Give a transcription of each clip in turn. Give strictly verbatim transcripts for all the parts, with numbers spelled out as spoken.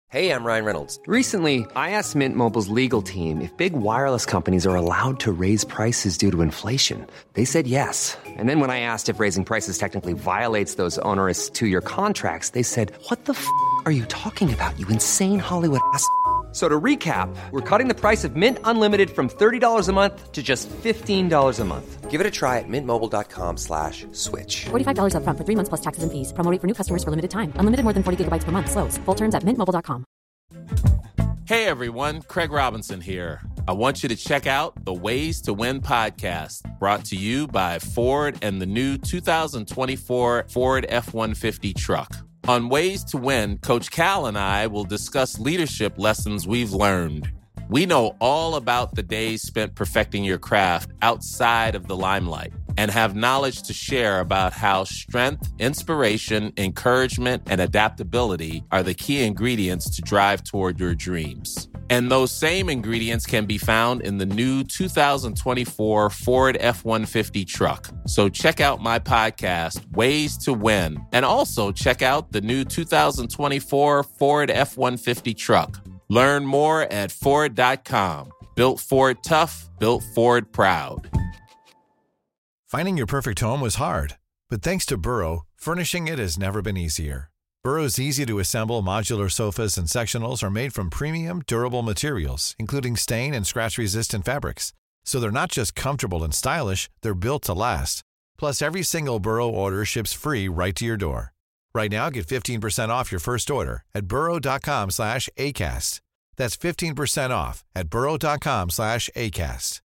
Hey, I'm Ryan Reynolds. Recently, I asked Mint Mobile's legal team if big wireless companies are allowed to raise prices due to inflation. They said yes. And then when I asked if raising prices technically violates those onerous two-year contracts, they said, "What the f*** are you talking about, you insane Hollywood ass?" So to recap, we're cutting the price of Mint Unlimited from thirty dollars a month to just fifteen dollars a month. Give it a try at mintmobile.com slash switch. forty-five dollars up front for three months plus taxes and fees. Promo rate for new customers for limited time. Unlimited more than forty gigabytes per month. Slows full terms at mint mobile dot com. Hey everyone, Craig Robinson here. I want you to check out the Ways to Win podcast, brought to you by Ford and the new two thousand twenty-four Ford F one fifty truck. On Ways to Win, Coach Cal and I will discuss leadership lessons we've learned. We know all about the days spent perfecting your craft outside of the limelight and have knowledge to share about how strength, inspiration, encouragement, and adaptability are the key ingredients to drive toward your dreams. And those same ingredients can be found in the new two thousand twenty-four Ford F one fifty truck. So check out my podcast, Ways to Win, and also check out the new two thousand twenty-four Ford F one fifty truck. Learn more at Ford dot com. Built Ford tough, built Ford proud. Finding your perfect home was hard, but thanks to Burrow, furnishing it has never been easier. Burrow's easy-to-assemble modular sofas and sectionals are made from premium, durable materials, including stain and scratch-resistant fabrics. So they're not just comfortable and stylish, they're built to last. Plus, every single Burrow order ships free right to your door. Right now, get fifteen percent off your first order at burrow.com slash ACAST. That's fifteen percent off at burrow.com slash ACAST.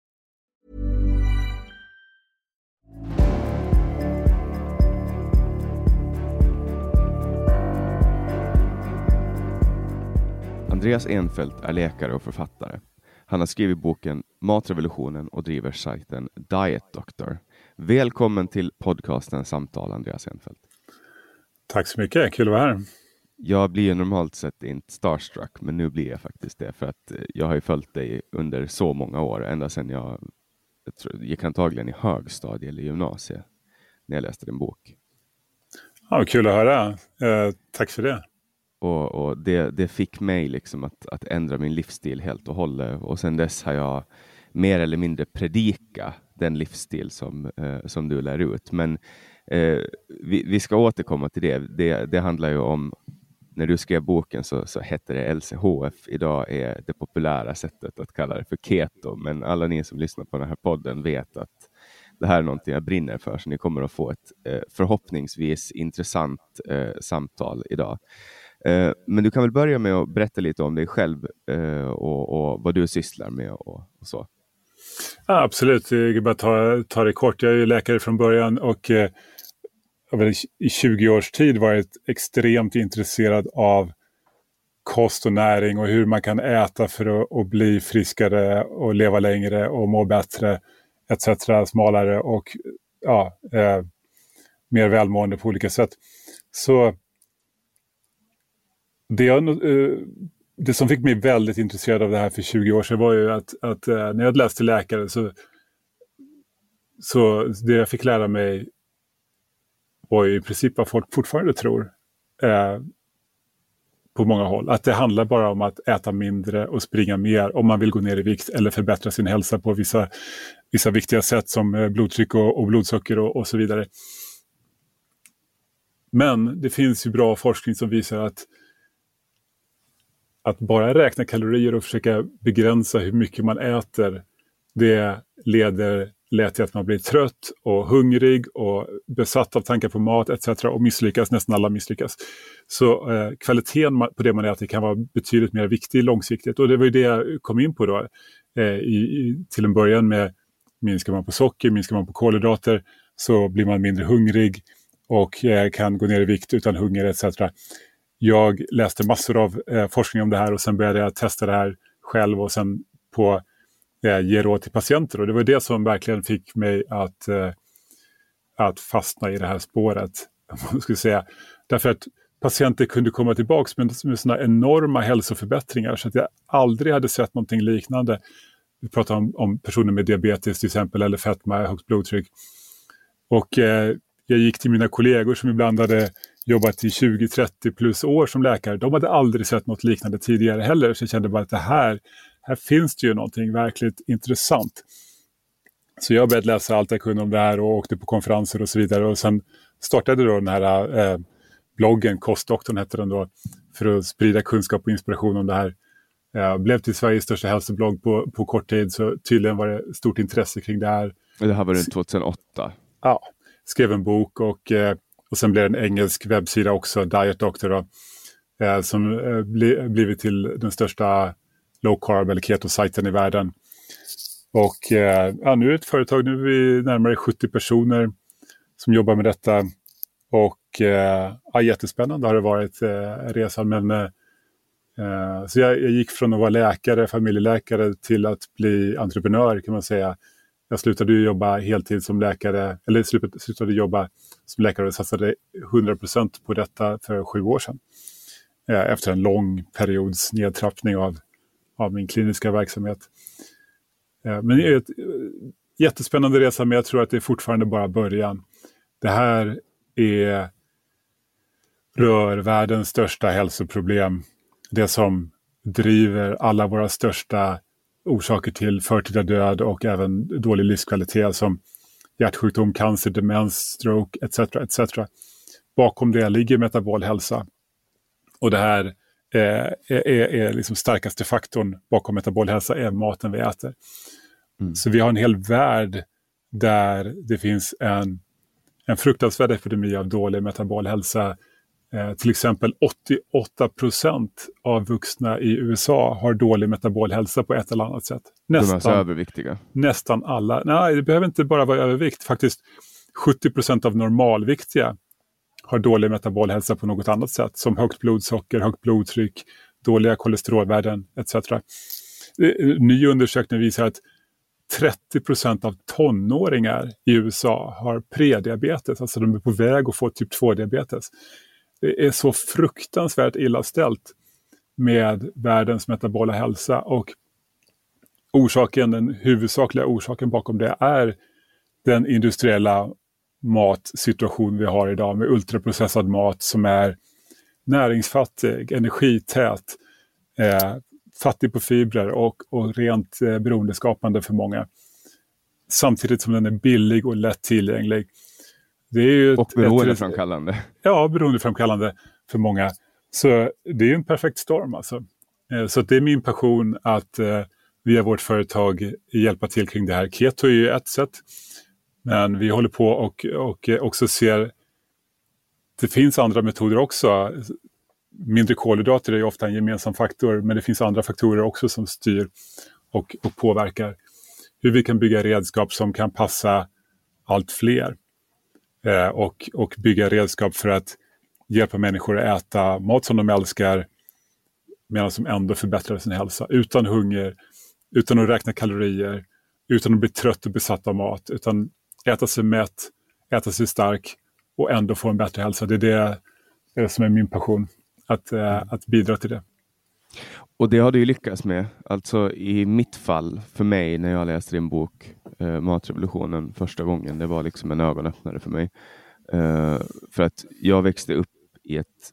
Andreas Enfeldt är läkare och författare. Han har skrivit boken Matrevolutionen och driver sajten Diet Doctor. Välkommen till podcasten Samtal, Andreas Enfeldt. Tack så mycket, kul att vara här. Jag blir ju normalt sett inte starstruck, men nu blir jag faktiskt det. För att jag har ju följt dig under så många år, ända sedan jag, jag tror, gick antagligen i högstadie eller gymnasiet när jag läste din bok. Ja, kul att höra. Eh, tack för det. Och, och det, det fick mig liksom att, att ändra min livsstil helt och hållet. Och sen dess har jag mer eller mindre predika den livsstil som, eh, som du lär ut. Men eh, vi, vi ska återkomma till det. det. Det handlar ju om, när du skrev boken så, så hette det L C H F. Idag är det populära sättet att kalla det för keto. Men alla ni som lyssnar på den här podden vet att det här är någonting jag brinner för. Så ni kommer att få ett eh, förhoppningsvis intressant eh, samtal idag. Eh, men du kan väl börja med att berätta lite om dig själv eh, och, och vad du sysslar med och, och så. Ja, absolut, jag kan bara ta, ta det kort. Jag är ju läkare från början och eh, i tjugo års tid varit extremt intresserad av kost och näring och hur man kan äta för att, att bli friskare och leva längre och må bättre et cetera, smalare och ja, eh, mer välmående på olika sätt. Så det, jag, eh, det som fick mig väldigt intresserad av det här för tjugo år sedan var ju att, att eh, när jag läste läkare så, så det jag fick lära mig var ju i princip vad folk fortfarande tror eh, på många håll. Att det handlar bara om att äta mindre och springa mer om man vill gå ner i vikt eller förbättra sin hälsa på vissa, vissa viktiga sätt som blodtryck och, och blodsocker och, och så vidare. Men det finns ju bra forskning som visar att att bara räkna kalorier och försöka begränsa hur mycket man äter, det leder lätt till att man blir trött och hungrig och besatt av tankar på mat et cetera och misslyckas, nästan alla misslyckas. Så eh, kvaliteten på det man äter kan vara betydligt mer viktig långsiktigt. Och det var ju det jag kom in på då. Eh, i, i, till en början med minskar man på socker, minskar man på kolhydrater så blir man mindre hungrig och eh, kan gå ner i vikt utan hunger et cetera. Jag läste massor av eh, forskning om det här och sen började jag testa det här själv och sen på eh, ge råd till patienter. Och det var det som verkligen fick mig att, eh, att fastna i det här spåret. Man skulle säga. Därför att patienter kunde komma tillbaka med, med sådana enorma hälsoförbättringar så att jag aldrig hade sett någonting liknande. Vi pratar om, om personer med diabetes till exempel eller fetma, högt blodtryck. Och eh, jag gick till mina kollegor som ibland hade jobbat i tjugo trettio plus år som läkare. De hade aldrig sett något liknande tidigare heller. Så jag kände bara att det här, här finns det ju någonting verkligt intressant. Så jag började läsa allt jag kunde om det här och åkte på konferenser och så vidare. Och sen startade då den här eh, bloggen, Kostdoktorn hette den då, för att sprida kunskap och inspiration om det här. Jag blev till Sveriges största hälsoblogg på, på kort tid, så tydligen var det stort intresse kring det här. Det här var det tjugohundraåtta? Ja, skrev en bok och, och sen blev det en engelsk webbsida också, Diet Doctor då, som bli, blivit till den största low carb eller keto-sajten i världen. Och ja, nu är det ett företag, nu är vi närmare sjuttio personer som jobbar med detta. Och ja, jättespännande har det varit resan, men Uh, så jag, jag gick från att vara läkare, familjeläkare till att bli entreprenör kan man säga. Jag slutade jobba heltid som läkare, eller slutade, slutade jobba som läkare och satsade hundra procent på detta för sju år sedan. Uh, efter en lång periods nedtrappning av, av min kliniska verksamhet. Uh, men det är ett uh, jättespännande resa, men jag tror att det är fortfarande bara början. Det här är rör världens största hälsoproblem. Det som driver alla våra största orsaker till förtida död och även dålig livskvalitet som hjärtsjukdom, cancer, demens, stroke et cetera et cetera. Bakom det ligger metabol hälsa. Och det här är, är, är liksom starkaste faktorn bakom metabol hälsa är maten vi äter. Mm. Så vi har en hel värld där det finns en, en fruktansvärd epidemi av dålig metabol hälsa. Eh, till exempel åttioåtta procent av vuxna i U S A har dålig metabolhälsa på ett eller annat sätt. Nästan, de är så överviktiga. Nästan alla. Nej, det behöver inte bara vara övervikt. Faktiskt sjuttio procent av normalviktiga har dålig metabolhälsa på något annat sätt. Som högt blodsocker, högt blodtryck, dåliga kolesterolvärden et cetera. Ny undersökning visar att trettio procent av tonåringar i U S A har prediabetes. Alltså de är på väg att få typ två-diabetes. Det är så fruktansvärt illa ställt med världens metabola hälsa, och orsaken, den huvudsakliga orsaken bakom det är den industriella matsituation vi har idag med ultraprocessad mat som är näringsfattig, energität, eh, fattig på fibrer och, och rent eh, beroendeskapande för många. Samtidigt som den är billig och lätt tillgänglig. Det är ju och beroendeframkallande. Ja, beroendeframkallande för många. Så det är ju en perfekt storm alltså. Så det är min passion att eh, via vårt företag hjälpa till kring det här. Keto är ju ett sätt. Men vi håller på och, och också ser det finns andra metoder också. Mindre kolhydrater är ju ofta en gemensam faktor, men det finns andra faktorer också som styr och, och påverkar hur vi kan bygga redskap som kan passa allt fler. Eh, och, och bygga redskap för att hjälpa människor att äta mat som de älskar medan de ändå förbättrar sin hälsa. Utan hunger, utan att räkna kalorier, utan att bli trött och besatt av mat. Utan äta sig mätt, äta sig stark och ändå få en bättre hälsa. Det är det, det, är det som är min passion, att, eh, att bidra till det. Och det har du ju lyckats med. Alltså i mitt fall, för mig när jag läste din bok eh, Matrevolutionen första gången, det var liksom en ögonöppnare för mig. Eh, för att jag växte upp i ett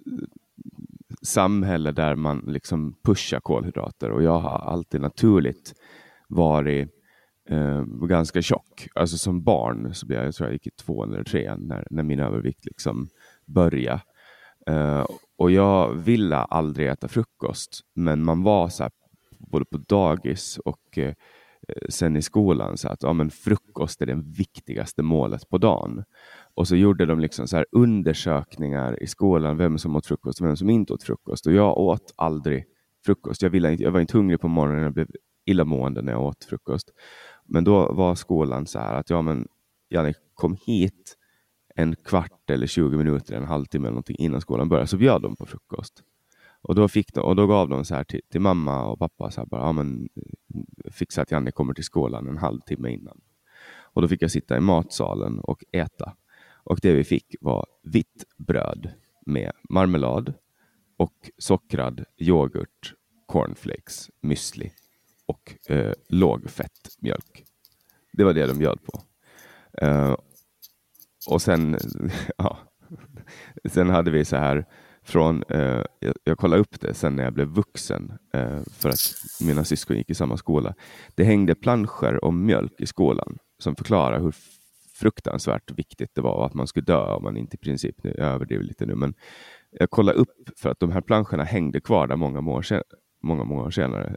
samhälle där man liksom pushar kolhydrater, och jag har alltid naturligt varit eh, ganska tjock. Alltså som barn så blev jag, jag tror jag gick i två eller tre när, när min övervikt liksom började. Uh, och jag ville aldrig äta frukost, men man var så här, både på dagis och uh, sen i skolan så att ja, men frukost är det viktigaste målet på dagen. Och så gjorde de liksom så här undersökningar i skolan, vem som åt frukost och vem som inte åt frukost, och jag åt aldrig frukost. Jag, ville inte, jag var inte hungrig på morgonen, jag blev illamående när jag åt frukost. Men då var skolan så här att ja men Janne, kom hit en kvart eller tjugo minuter, en halvtimme eller någonting innan skolan började, så bjöd de på frukost. Och då fick de, och då gav de så här till, till mamma och pappa så här bara, ja men fixa att Janne kommer till skolan en halvtimme innan. Och då fick jag sitta i matsalen och äta. Och det vi fick var vitt bröd med marmelad och sockrad yoghurt, cornflakes, müsli och eh, lågfett mjölk. Det var det de bjöd på. Eh, Och sen, ja, sen hade vi så här från, eh, jag, jag kollade upp det sen när jag blev vuxen eh, för att mina syskon gick i samma skola. Det hängde planscher om mjölk i skolan som förklarar hur fruktansvärt viktigt det var att man skulle dö om man inte i princip, nu jag överdriver lite nu, men jag kollade upp för att de här planscherna hängde kvar där många, många, år, sen, många, många år senare.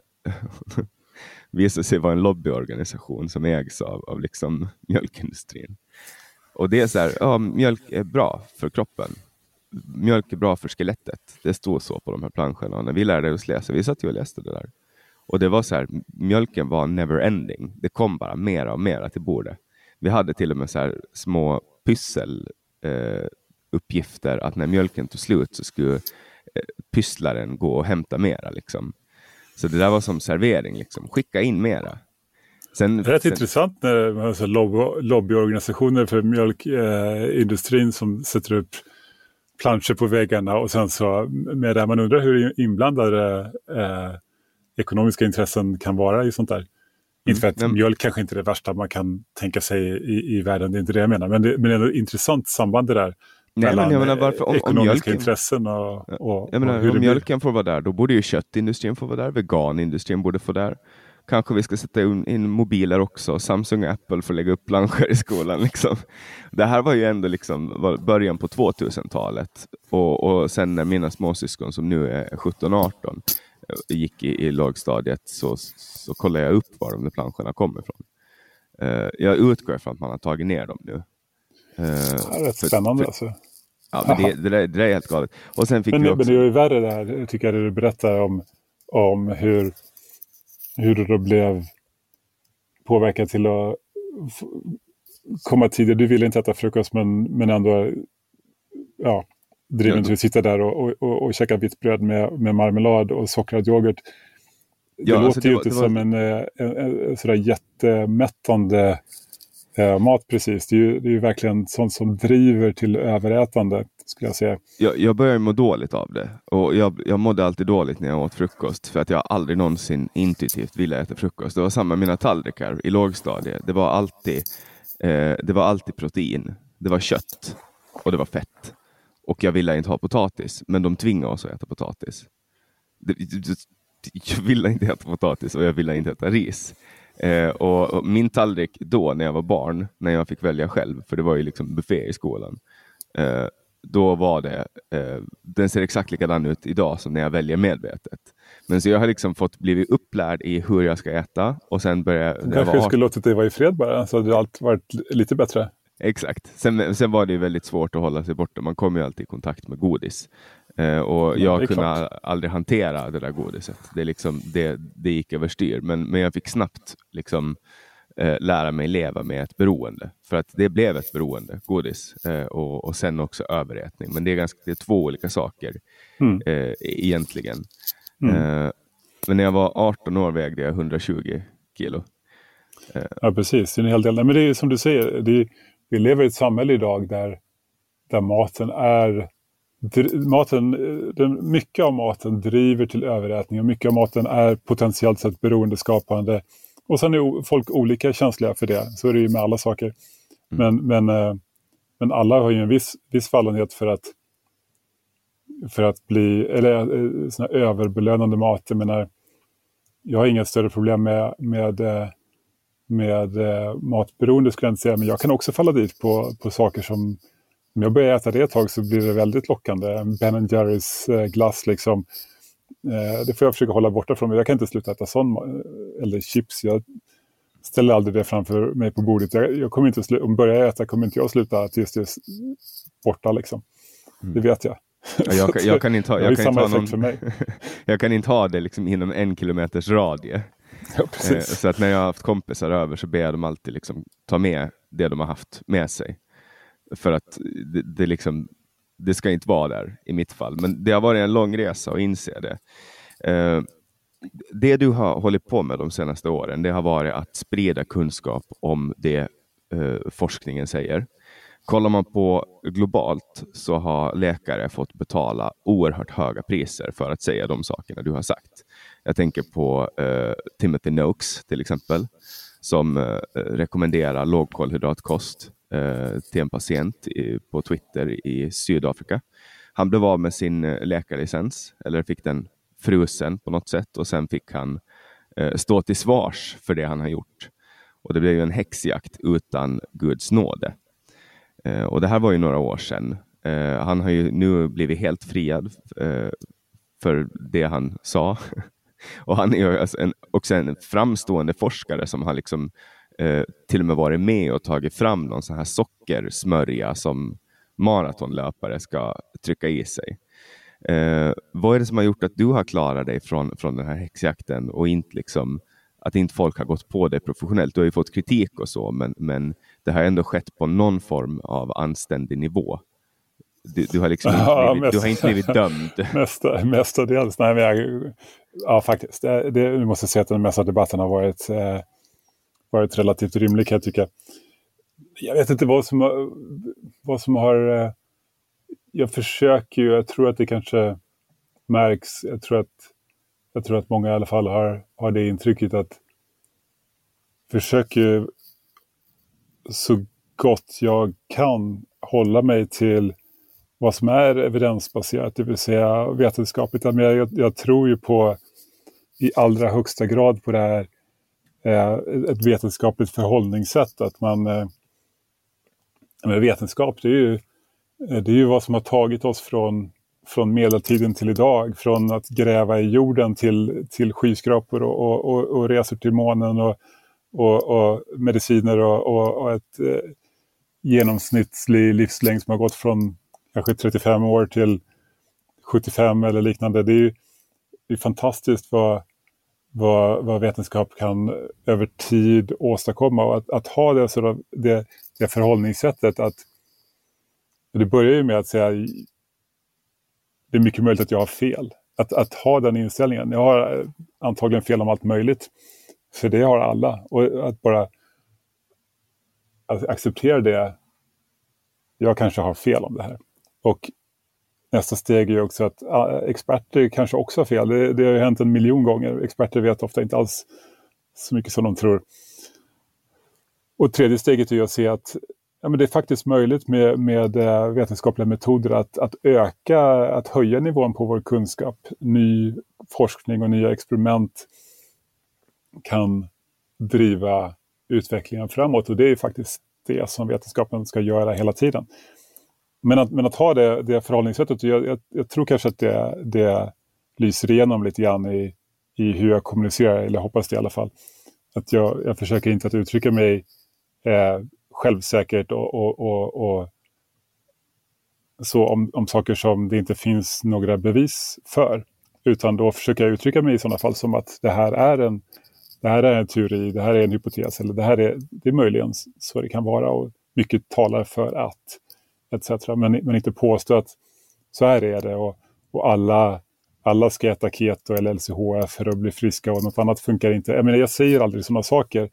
Visade sig vara en lobbyorganisation som ägs av, av liksom mjölkindustrin. Och det är så här, ja, mjölk är bra för kroppen. Mjölk är bra för skelettet. Det stod så på de här planscherna. Och när vi lärde oss läsa, vi satt ju och läste det där. Och det var så här, mjölken var never ending. Det kom bara mera och mera till bordet. Vi hade till och med så här små pyssel eh, uppgifter att när mjölken tog slut så skulle eh, pysslaren gå och hämta mera liksom. Så det där var som servering liksom. Skicka in mera. Sen, det är rätt sen... intressant när man har så lobby, lobbyorganisationer för mjölkindustrin eh, som sätter upp planscher på väggarna och sen så med det man undrar hur inblandade eh, ekonomiska intressen kan vara i sånt där. Mm. Inte för att mm. mjölk kanske inte är det värsta man kan tänka sig i, i världen, det är inte det jag menar. Men det, men det är ett intressant samband det där. Nej, men jag menar, varför, om, ekonomiska om mjölken, intressen och, och, jag menar, och hur om det mjölken får vara där, då borde ju köttindustrin få vara där, veganindustrin borde få där. Kanske vi ska sätta in mobiler också. Samsung och Apple får lägga upp planscher i skolan. Liksom. Det här var ju ändå liksom början på tvåtusentalet. Och, och sen när mina småsyskon som nu är sjutton arton gick i, i lågstadiet så, så kollade jag upp var de där planscherna kommer ifrån. Uh, jag utgår från att man har tagit ner dem nu. Uh, det är rätt för, spännande för, alltså. Ja, men det, det, där, det där är helt galet. Och sen fick men, vi också... men det är ju värre det här, tycker jag, det du berättar om, om hur hur du då blev påverkad till att f- komma tidigare. Du ville inte äta frukost men, men ändå ja, driven till att sitta där och, och, och, och käka vitt bröd med, med marmelad och sockrad yoghurt. Det ja, låter alltså det ju var, inte det var... som en, en, en, en sådär jättemättande eh, mat precis. Det är, ju, det är ju verkligen sånt som driver till överätande, skulle jag säga. Jag, jag började må dåligt av det. Och jag, jag mådde alltid dåligt när jag åt frukost. För att jag aldrig någonsin intuitivt ville äta frukost. Det var samma med mina tallrikar i lågstadiet. Det var alltid, eh, det var alltid protein. Det var kött. Och det var fett. Och jag ville inte ha potatis. Men de tvingade oss att äta potatis. Det, det, jag ville inte äta potatis och jag ville inte äta ris. Eh, och, och min tallrik då när jag var barn, när jag fick välja själv, för det var ju liksom buffé i skolan, eh, då var det, eh, den ser exakt likadan ut idag som när jag väljer medvetet. Men så jag har liksom fått blivit upplärd i hur jag ska äta och sen började jag... Kanske jag skulle låtit dig vara i fred bara, så hade det allt varit lite bättre. Exakt. Sen, sen var det ju väldigt svårt att hålla sig borta. Man kommer ju alltid i kontakt med godis. Eh, och jag ja, kunde klart. aldrig hantera det där godiset. Det, liksom, det, det gick överstyr. Men, men jag fick snabbt liksom, eh, lära mig leva med ett beroende. För att det blev ett beroende, godis. Eh, och, och sen också överätning. Men det är, ganska, det är två olika saker mm. eh, egentligen. Mm. Eh, men när jag var arton år vägde jag hundratjugo kilo. Eh. Ja, precis. Det är en hel del. Men det är som du säger, det är, vi lever i ett samhälle idag där, där maten är maten, den, mycket av maten driver till överätning och mycket av maten är potentiellt sett beroendeskapande. Och sen är folk olika känsliga för det. Så är det ju med alla saker. Mm. Men, men, men alla har ju en viss, viss fallenhet för att för att bli, eller såna överbelönande mat. Jag menar, jag har inga större problem med med med eh, matberoende skulle jag inte säga, men jag kan också falla dit på, på saker som, om jag börjar äta det ett tag så blir det väldigt lockande. Ben and Jerrys eh, glass liksom, eh, det får jag försöka hålla borta från mig. Jag kan inte sluta äta sån, eller chips, jag ställer aldrig det framför mig på bordet. Jag, jag kommer inte slu- om jag börjar äta kommer inte jag sluta tills det är borta liksom. Mm. Det vet jag. Ja, jag, kan, jag kan inte ha, jag kan inte ha någon, för mig. Jag kan inte ha det liksom inom en kilometers radie. Ja, eh, så att när jag har haft kompisar över så ber jag dem alltid liksom ta med det de har haft med sig. För att det, det, liksom, det ska inte vara där i mitt fall. Men det har varit en lång resa att inse det. Eh, det du har hållit på med de senaste åren, det har varit att sprida kunskap om det eh, forskningen säger. Kollar man på globalt så har läkare fått betala oerhört höga priser för att säga de sakerna du har sagt. Jag tänker på eh, Timothy Noakes till exempel, som eh, rekommenderar lågkolhydratkost eh, till en patient i, på Twitter i Sydafrika. Han blev av med sin läkarlicens, eller fick den frusen på något sätt, och sen fick han eh, stå till svars för det han har gjort. Och det blev ju en häxjakt utan Guds nåde. Eh, och det här var ju några år sedan. Eh, han har ju nu blivit helt friad eh, för det han sa. Och han är ju alltså en, också en framstående forskare som har liksom eh, till och med varit med och tagit fram någon sån här sockersmörja som maratonlöpare ska trycka i sig. Eh, vad är det som har gjort att du har klarat dig från, från den här häxjakten och inte liksom, att inte folk har gått på det professionellt? Du har ju fått kritik och så, men, men det har ändå skett på någon form av anständig nivå. Du, du har liksom inte ja, blivit, mest, du har inte blivit dömd. Mesta, mestadels. Nej, men jag, ja, faktiskt. Det, det, jag måste säga att den mesta debatten har varit, eh, varit relativt rimlig, kan jag tycka. Jag vet inte vad som har... Vad som har eh, jag försöker ju, jag tror att det kanske märks, jag tror att, jag tror att många i alla fall har, har det intrycket att försöker så gott jag kan hålla mig till vad som är evidensbaserat, det vill säga vetenskapligt. Men jag, jag tror ju på i allra högsta grad på det här eh, ett vetenskapligt förhållningssätt, att man eh, men vetenskap, det är ju det är ju vad som har tagit oss från från medeltiden till idag, från att gräva i jorden till till skyskrapor och och, och resor till månen och och, och mediciner och, och, och ett eh, genomsnittlig livslängd som har gått från kanske trettiofem år till sjuttiofem eller liknande. Det är ju det är fantastiskt vad, vad, vad vetenskap kan över tid åstadkomma, och att, att ha det, så det, det förhållningssättet att det börjar ju med att säga det är mycket möjligt att jag har fel. Att, att ha den inställningen. Jag har antagligen fel om allt möjligt, för det har alla, och att bara att acceptera det, jag kanske har fel om det här. Och nästa steg är ju också att äh, experter kanske också har fel. Det, det har ju hänt en miljon gånger. Experter vet ofta inte alls så mycket som de tror. Och tredje steget är ju att se att ja, men det är faktiskt möjligt med, med äh, vetenskapliga metoder att, att öka, att höja nivån på vår kunskap. Ny forskning och nya experiment kan driva utvecklingen framåt, och det är faktiskt det som vetenskapen ska göra hela tiden. Men att, men att ha det, det förhållningssättet, jag, jag, jag tror kanske att det, det lyser igenom lite grann i, i hur jag kommunicerar, eller hoppas det i alla fall. Att jag, jag försöker inte att uttrycka mig eh, självsäkert och, och, och, och så om, om saker som det inte finns några bevis för. Utan då försöker jag uttrycka mig i sådana fall som att det här är en, det här är en teori, det här är en hypotes, eller det här är, det är möjligen så det kan vara, och mycket talar för att et cetera. Men, men inte påstå att så här är det, och, och alla, alla ska äta keto eller L C H F för att bli friska och något annat funkar inte. Jag menar, jag säger aldrig sådana saker,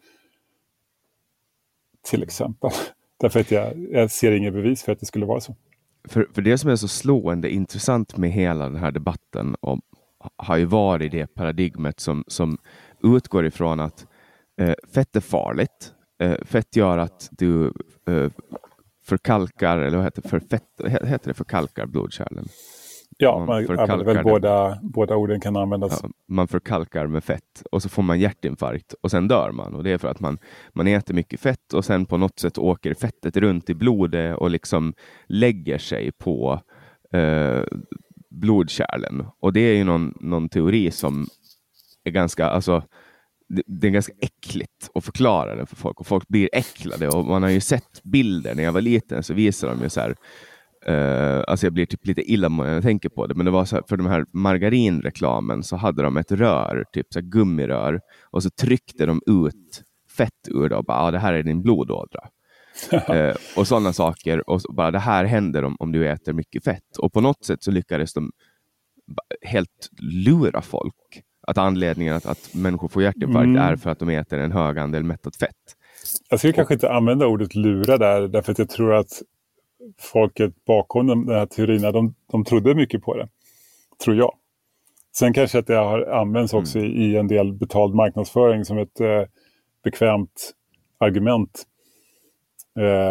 till exempel. Därför att jag, jag ser inga bevis för att det skulle vara så. För, för det som är så slående intressant med hela den här debatten om, har ju varit det paradigmet som, som utgår ifrån att eh, fett är farligt. Eh, fett gör att du eh, förkalkar, eller vad heter det? För fett, heter det förkalkar blodkärlen? Ja, man, man använder väl båda, båda orden kan användas. Ja, man förkalkar med fett och så får man hjärtinfarkt och sen dör man. Och det är för att man, man äter mycket fett och sen på något sätt åker fettet runt i blodet och liksom lägger sig på eh, blodkärlen. Och det är ju någon, någon teori som är ganska, alltså det, det är ganska äckligt att förklara det för folk. Och folk blir äcklade, och man har ju sett bilder när jag var liten, så visar de ju så här. Uh, alltså jag blir typ lite illamående när jag tänker på det, men det var så här, för de här margarinreklamen så hade de ett rör, typ så här gummirör, och så tryckte de ut fett ur det och bara, ah, det här är din blodådra. uh, och sådana saker, och så bara, det här händer om, om du äter mycket fett. Och på något sätt så lyckades de helt lura folk att anledningen att, att människor får hjärtinfarkt mm. är för att de äter en hög andel mättat fett. Jag skulle och, kanske inte använda ordet lura där, därför att jag tror att folket bakom den här teorin, de, de trodde mycket på det, tror jag. Sen kanske att det har använts också mm. i, i en del betald marknadsföring som ett eh, bekvämt argument. Eh,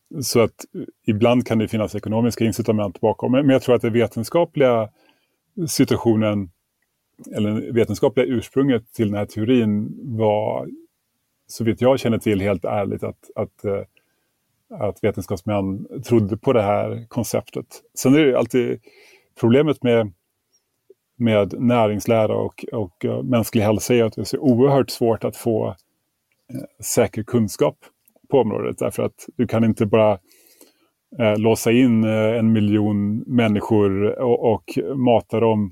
så att ibland kan det finnas ekonomiska incitament bakom. Men jag tror att det vetenskapliga situationen eller vetenskapliga ursprunget till den här teorin var, så vet jag känner till helt ärligt, att, att, att vetenskapsmän trodde på det här konceptet. Sen är det alltid problemet med, med näringslära och, och mänsklig hälsa är att det är så oerhört svårt att få eh, säker kunskap på området. Därför att du kan inte bara eh, låsa in eh, en miljon människor och, och mata dem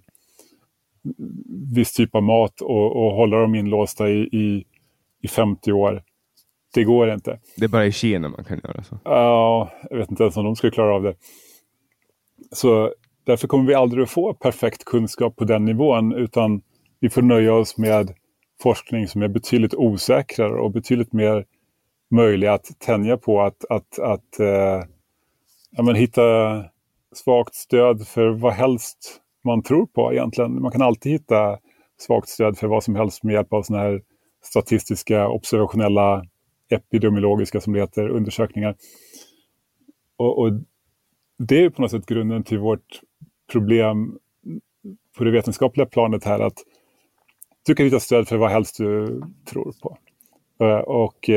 viss typ av mat och, och hålla dem inlåsta i, i, i femtio år. Det går inte. Det är bara i Kina man kan göra så. Ja, jag vet inte ens om de skulle klara av det. Så därför kommer vi aldrig att få perfekt kunskap på den nivån, utan vi får nöja oss med forskning som är betydligt osäkrare och betydligt mer möjlig att tänja på att, att, att eh, ja, men hitta svagt stöd för vad helst man tror på egentligen. Man kan alltid hitta svagt stöd för vad som helst med hjälp av såna här statistiska, observationella, epidemiologiska som det heter, undersökningar. Och, och det är på något sätt grunden till vårt problem på det vetenskapliga planet här, att du kan hitta stöd för vad helst du tror på. Och,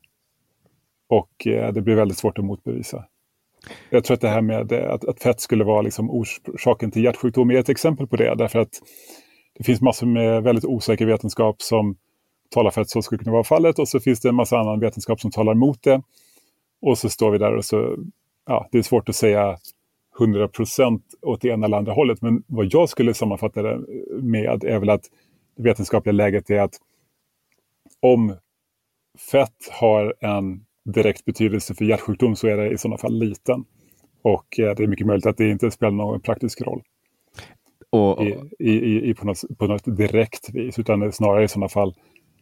och det blir väldigt svårt att motbevisa. Jag tror att det här med att, att fett skulle vara liksom orsaken till hjärtsjukdom är ett exempel på det. Därför att det finns massor med väldigt osäker vetenskap som talar för att så skulle kunna vara fallet. Och så finns det en massa annan vetenskap som talar emot det. Och så står vi där och så, ja, det är svårt att säga hundra procent åt det ena eller andra hållet. Men vad jag skulle sammanfatta det med är väl att det vetenskapliga läget är att om fett har en direkt betydelse för hjärtsjukdom så är det i sådana fall liten. Och eh, det är mycket möjligt att det inte spelar någon praktisk roll. Och, och. I, i, i, på, något, på något direkt vis. Utan det är snarare i sådana fall.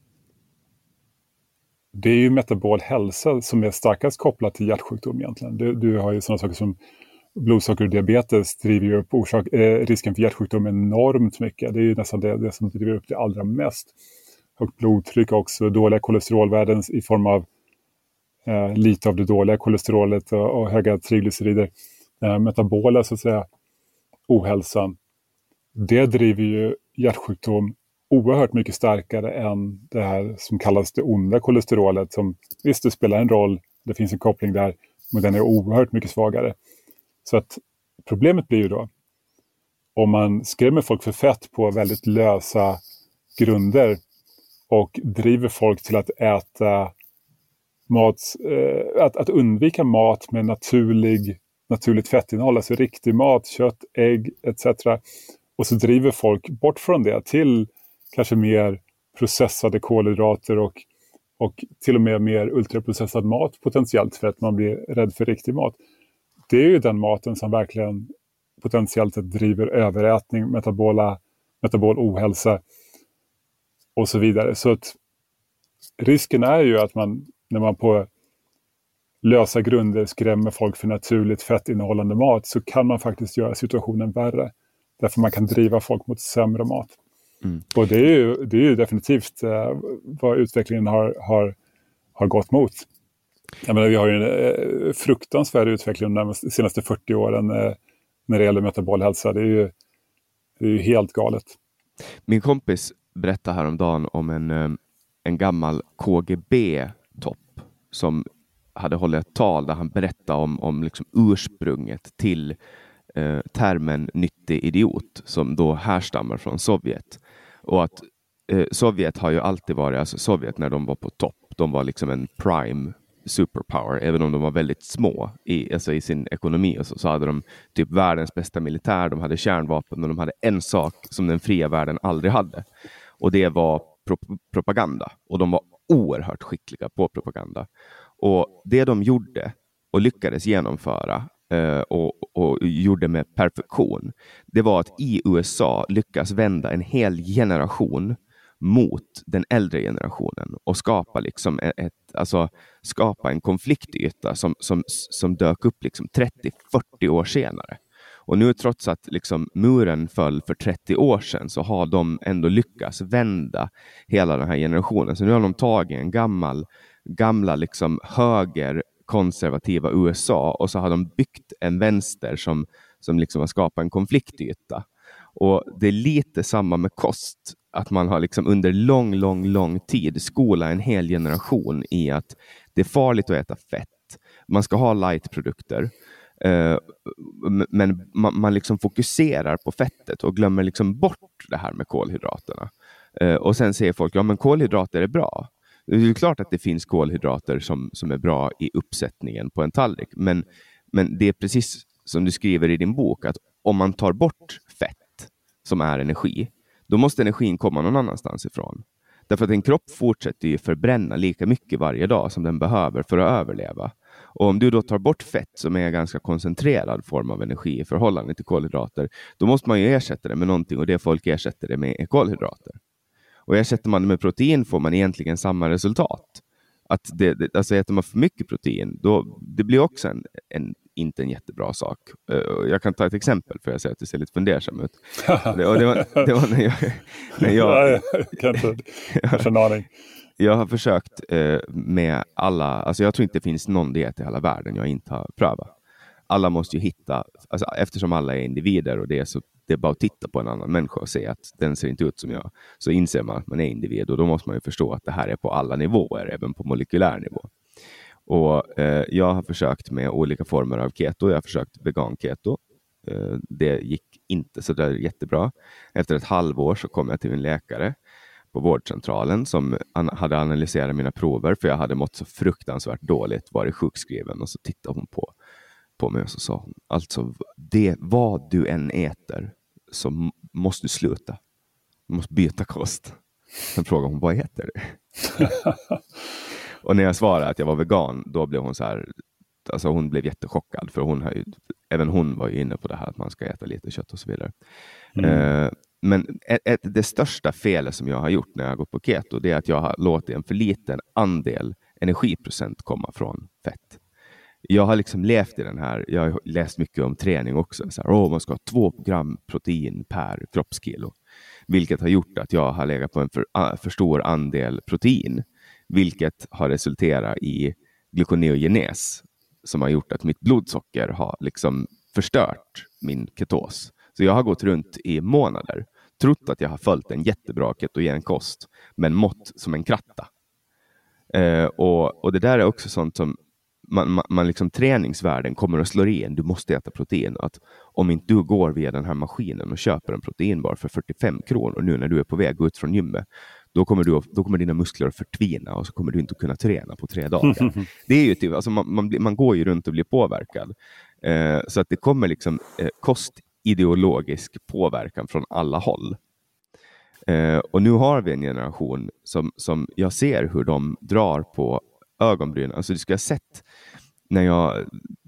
Det är ju metabol hälsa som är starkast kopplat till hjärtsjukdom egentligen. Du, du har ju sådana saker som blodsocker och diabetes driver ju upp orsak, eh, risken för hjärtsjukdom enormt mycket. Det är ju nästan det, det som driver upp det allra mest. Högt blodtryck också, dåliga kolesterolvärden i form av eh, lite av det dåliga kolesterolet och, och höga triglycerider. Eh, metabola så att säga, ohälsan. Det driver ju hjärtsjukdom oerhört mycket starkare än det här som kallas det onda kolesterolet. Som visst, det spelar en roll, det finns en koppling där, men den är oerhört mycket svagare. Så att problemet blir ju då, om man skrämmer folk för fett på väldigt lösa grunder och driver folk till att äta mat, eh, att, att undvika mat med naturlig, naturligt fettinnehåll, alltså riktig mat, kött, ägg et cetera. Och så driver folk bort från det till kanske mer processade kolhydrater och, och till och med mer ultraprocessad mat potentiellt, för att man blir rädd för riktig mat. Det är ju den maten som verkligen potentiellt driver överätning, metabola, metabol ohälsa och så vidare. Så att risken är ju att man, när man på lösa grunder skrämmer folk för naturligt fettinnehållande mat, så kan man faktiskt göra situationen värre. Därför man kan driva folk mot sämre mat. Mm. Och det är ju, det är ju definitivt eh, vad utvecklingen har, har, har gått mot. Jag menar, vi har ju en eh, fruktansvärd utveckling de senaste fyrtio åren eh, när det gäller metabolhälsa. Det är ju, det är ju helt galet. Min kompis berättade häromdagen om en, en gammal K G B-topp som hade hållit ett tal där han berättade om, om liksom ursprunget till eh, termen nyttig idiot, som då härstammar från Sovjet. Och att eh, Sovjet har ju alltid varit, alltså Sovjet när de var på topp, de var liksom en prime superpower, även om de var väldigt små i, alltså i sin ekonomi, och så, så hade de typ världens bästa militär, de hade kärnvapen, och de hade en sak som den fria världen aldrig hade, och det var pro- propaganda, och de var oerhört skickliga på propaganda. Och det de gjorde och lyckades genomföra eh, och, och gjorde med perfektion, det var att i U S A lyckas vända en hel generation mot den äldre generationen och skapa liksom ett, alltså skapa en konfliktyta som, som, som dök upp liksom trettio till fyrtio år senare. Och nu, trots att liksom muren föll för trettio år sedan, så har de ändå lyckats vända hela den här generationen. Så nu har de tagit en gammal, gamla liksom höger konservativa U S A och så har de byggt en vänster som, som liksom har skapat en konfliktyta. Och det är lite samma med kost. Att man har liksom under lång, lång, lång tid skolat en hel generation i att det är farligt att äta fett. Man ska ha light-produkter. Uh, men man, man liksom fokuserar på fettet och glömmer liksom bort det här med kolhydraterna. Uh, och sen säger folk, ja men kolhydrater är bra. Det är klart att det finns kolhydrater som, som är bra i uppsättningen på en tallrik. Men, men det är precis som du skriver i din bok, att om man tar bort fett som är energi, då måste energin komma någon annanstans ifrån. Därför att en kropp fortsätter ju förbränna lika mycket varje dag som den behöver för att överleva. Och om du då tar bort fett som är en ganska koncentrerad form av energi i förhållande till kolhydrater, då måste man ju ersätta det med någonting, och det folk ersätter det med är kolhydrater. Och ersätter man det med protein får man egentligen samma resultat. Att det, det, alltså äter man för mycket protein, då det blir också en, en, inte en jättebra sak. Uh, jag kan ta ett exempel för jag ser att det ser lite fundersam ut. det, och det, var, det var när jag... När jag kanske, kanske en aning. Jag har försökt uh, med alla... Alltså jag tror inte det finns någon diet i hela världen jag inte har prövat. Alla måste ju hitta... Alltså eftersom alla är individer och det är så... Det är bara att titta på en annan människa och se att den ser inte ut som jag. Så inser man att man är individ, och då måste man ju förstå att det här är på alla nivåer, även på molekylär nivå. Och eh, jag har försökt med olika former av keto. Jag har försökt vegan keto. Eh, det gick inte så där jättebra. Efter ett halvår så kom jag till min läkare på vårdcentralen som an- hade analyserat mina prover, för jag hade mått så fruktansvärt dåligt, varit sjukskriven, och så tittade hon på på mig och så sa hon, alltså det vad du än äter så måste du sluta. Du måste byta kost. Sen frågade hon, vad äter du? Och när jag svarade att jag var vegan, då blev hon så här, alltså hon blev jättechockad, för hon har ju, även hon var ju inne på det här att man ska äta lite kött och så vidare. Mm. Uh, men ett, ett, det största felet som jag har gjort när jag har gått på keto, det är att jag har låtit en för liten andel energiprocent komma från fett. Jag har liksom levt i den här, jag har läst mycket om träning också. Så här, oh, man ska ha två gram protein per kroppskilo. Vilket har gjort att jag har legat på en för, för stor andel protein. Vilket har resulterat i gluconeogenes. Som har gjort att mitt blodsocker har liksom förstört min ketos. Så jag har gått runt i månader. Trott att jag har följt en jättebra ketogen kost. Men mått som en kratta. Eh, och, och det där är också sånt som Man, man, man liksom träningsvärden kommer att slå in. Du måste äta protein. Att om inte du går via den här maskinen och köper en proteinbar för fyrtiofem kronor nu när du är på väg ut från gymmet, då kommer, du, då kommer dina muskler att förtvina och så kommer du inte kunna träna på tre dagar. Det är ju typ, alltså man, man, man går ju runt och blir påverkad. Eh, så att det kommer liksom eh, kostideologisk påverkan från alla håll. Eh, och nu har vi en generation som, som jag ser hur de drar på ögonbryn. Alltså du ska ha sett när jag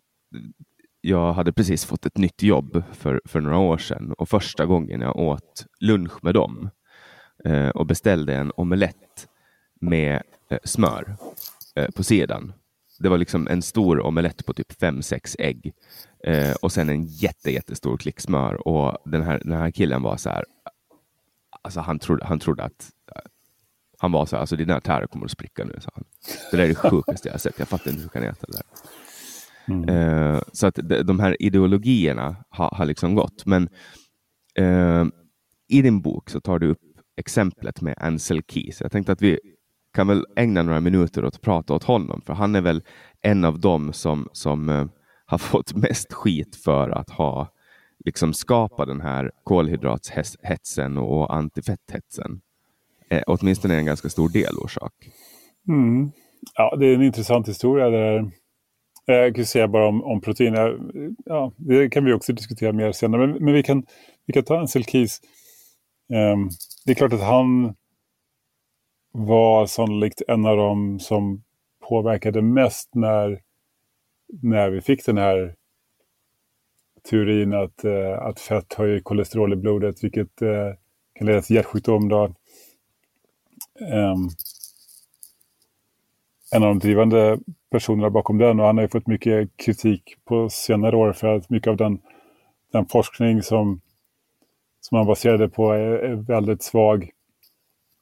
jag hade precis fått ett nytt jobb för, för några år sedan, och första gången jag åt lunch med dem eh, och beställde en omelett med eh, smör eh, på sidan. Det var liksom en stor omelett på typ fem sex ägg eh, och sen en jätte, jättestor klick smör, och den här, den här killen var så här, alltså han trodde, han trodde att han var så här, alltså dina tärer kommer att spricka nu, sa han. Det där är det sjukaste jag har sett. Jag fattar inte hur kan jag äta det där. Mm. Uh, så att de, de här ideologierna har, har liksom gått. Men uh, i din bok så tar du upp exemplet med Ancel Keys. Jag tänkte att vi kan väl ägna några minuter åt att prata åt honom. För han är väl en av dem som, som uh, har fått mest skit för att ha liksom skapat den här kolhydratshetsen och antifetthetsen. Eh, åtminstone en ganska stor del orsak. Mm. Ja, det är en intressant historia där. Jag kan säga bara om, om protein. Ja, det kan vi också diskutera mer senare. Men, men vi, kan, vi kan ta Ancel Keys. Um, det är klart att han var sannolikt en av dem som påverkade mest när, när vi fick den här teorin att, uh, att fett höjer kolesterol i blodet, vilket uh, kan leda till hjärtsjukdom då. Um, en av de drivande personerna bakom den, och han har ju fått mycket kritik på senare år för att mycket av den, den forskning som, som han baserade på är, är väldigt svag.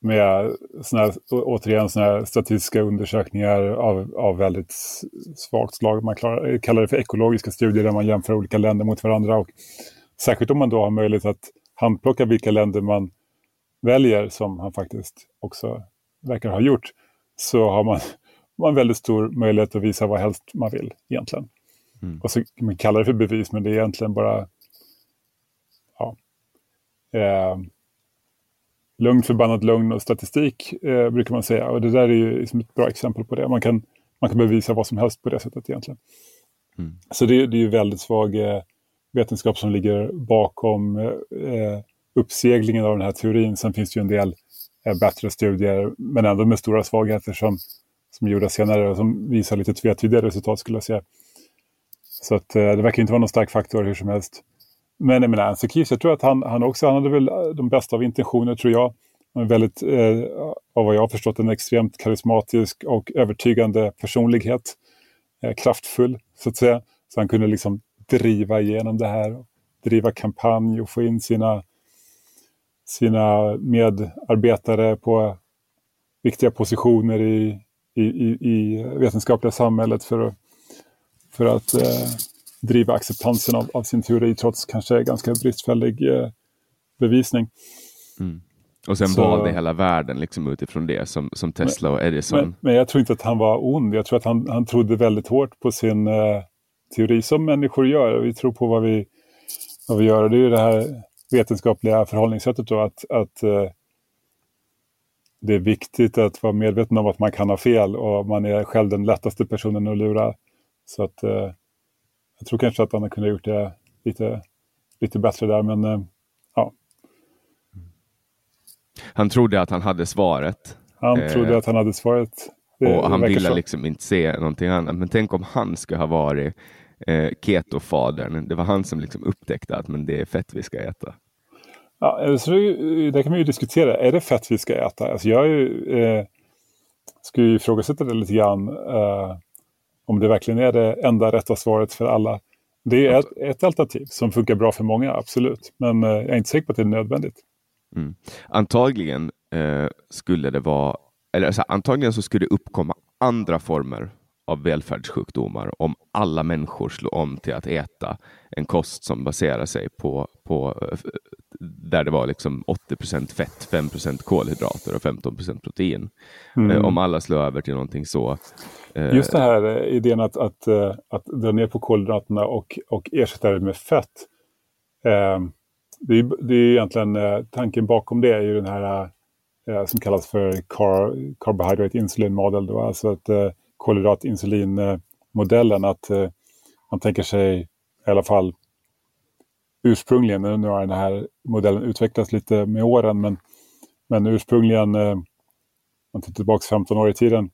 med såna här, återigen såna här statistiska undersökningar av, av väldigt svagt slag. Man klarar, kallar det för ekologiska studier där man jämför olika länder mot varandra. Och särskilt om man då har möjlighet att handplocka vilka länder man väljer, som han faktiskt också verkar ha gjort, så har man, man väldigt stor möjlighet att visa vad helst man vill egentligen. Mm. Och så man kallar det för bevis, men det är egentligen bara ja, eh, lugnt förbannat lugn och statistik eh, brukar man säga. Och det där är ju liksom ett bra exempel på det. Man kan, man kan bevisa vad som helst på det sättet egentligen. Mm. Så det, det är ju väldigt svag eh, vetenskap som ligger bakom eh, uppseglingen av den här teorin. Sen finns det ju en del eh, bättre studier, men ändå med stora svagheter som, som gjorda senare och som visar lite tvetydiga resultat, skulle jag säga. Så att, eh, det verkar inte vara någon stark faktor hur som helst. Men jag menar, Ansel Keys, jag tror att han, han också han hade väl de bästa av intentioner, tror jag. Han är väldigt, eh, av vad jag har förstått, en extremt karismatisk och övertygande personlighet. Eh, kraftfull, så att säga. Så han kunde liksom driva igenom det här. Driva kampanj och få in sina, sina medarbetare på viktiga positioner i, i, i, i vetenskapliga samhället för att, för att eh, driva acceptansen av, av sin teori, trots kanske ganska bristfällig eh, bevisning. Mm. Och sen så, valde hela världen liksom utifrån det, som, som Tesla men, och Edison. Men, men jag tror inte att han var ond. Jag tror att han, han trodde väldigt hårt på sin eh, teori, som människor gör. Vi tror på vad vi, vad vi gör. Och det är ju det här vetenskapliga förhållningssättet då, att, att eh, det är viktigt att vara medveten om att man kan ha fel, och man är själv den lättaste personen att lura. Så att eh, jag tror kanske att han kunde ha gjort det lite, lite bättre där, men eh, ja. Han trodde att han hade svaret. Han eh, trodde att han hade svaret. Det, och han ville så. liksom inte se någonting annat. Men tänk om han skulle ha varit eh, ketofadern. Det var han som liksom upptäckte att men det är fett vi ska äta. Ja, så det, det kan man ju diskutera. Är det fett vi ska äta? Alltså jag är ju, eh, skulle ju ifrågasätta det lite grann. Eh, om det verkligen är det enda rätta svaret för alla. Det är ett, ett alternativ som funkar bra för många, absolut. Men eh, jag är inte säker på att det är nödvändigt. Mm. Antagligen eh, skulle det vara, eller alltså, antagligen så skulle det uppkomma andra former av välfärdssjukdomar om alla människor slår om till att äta en kost som baserar sig på, på där det var liksom åttio procent fett, fem procent kolhydrater och femton procent protein. Mm. Eh, om alla slår över till någonting så. Eh, Just det här idén att, att, att, att dra ner på kolhydraterna och, och ersätta det med fett. Eh, Det är, det är egentligen eh, tanken bakom det är ju den här eh, som kallas för car, carbohydrate insulin model då, alltså att eh, kolhydrat-insulin eh, modellen, att eh, man tänker sig i alla fall ursprungligen, nu har den här modellen utvecklats lite med åren, men, men ursprungligen eh, man tittar tillbaka femton år i tiden,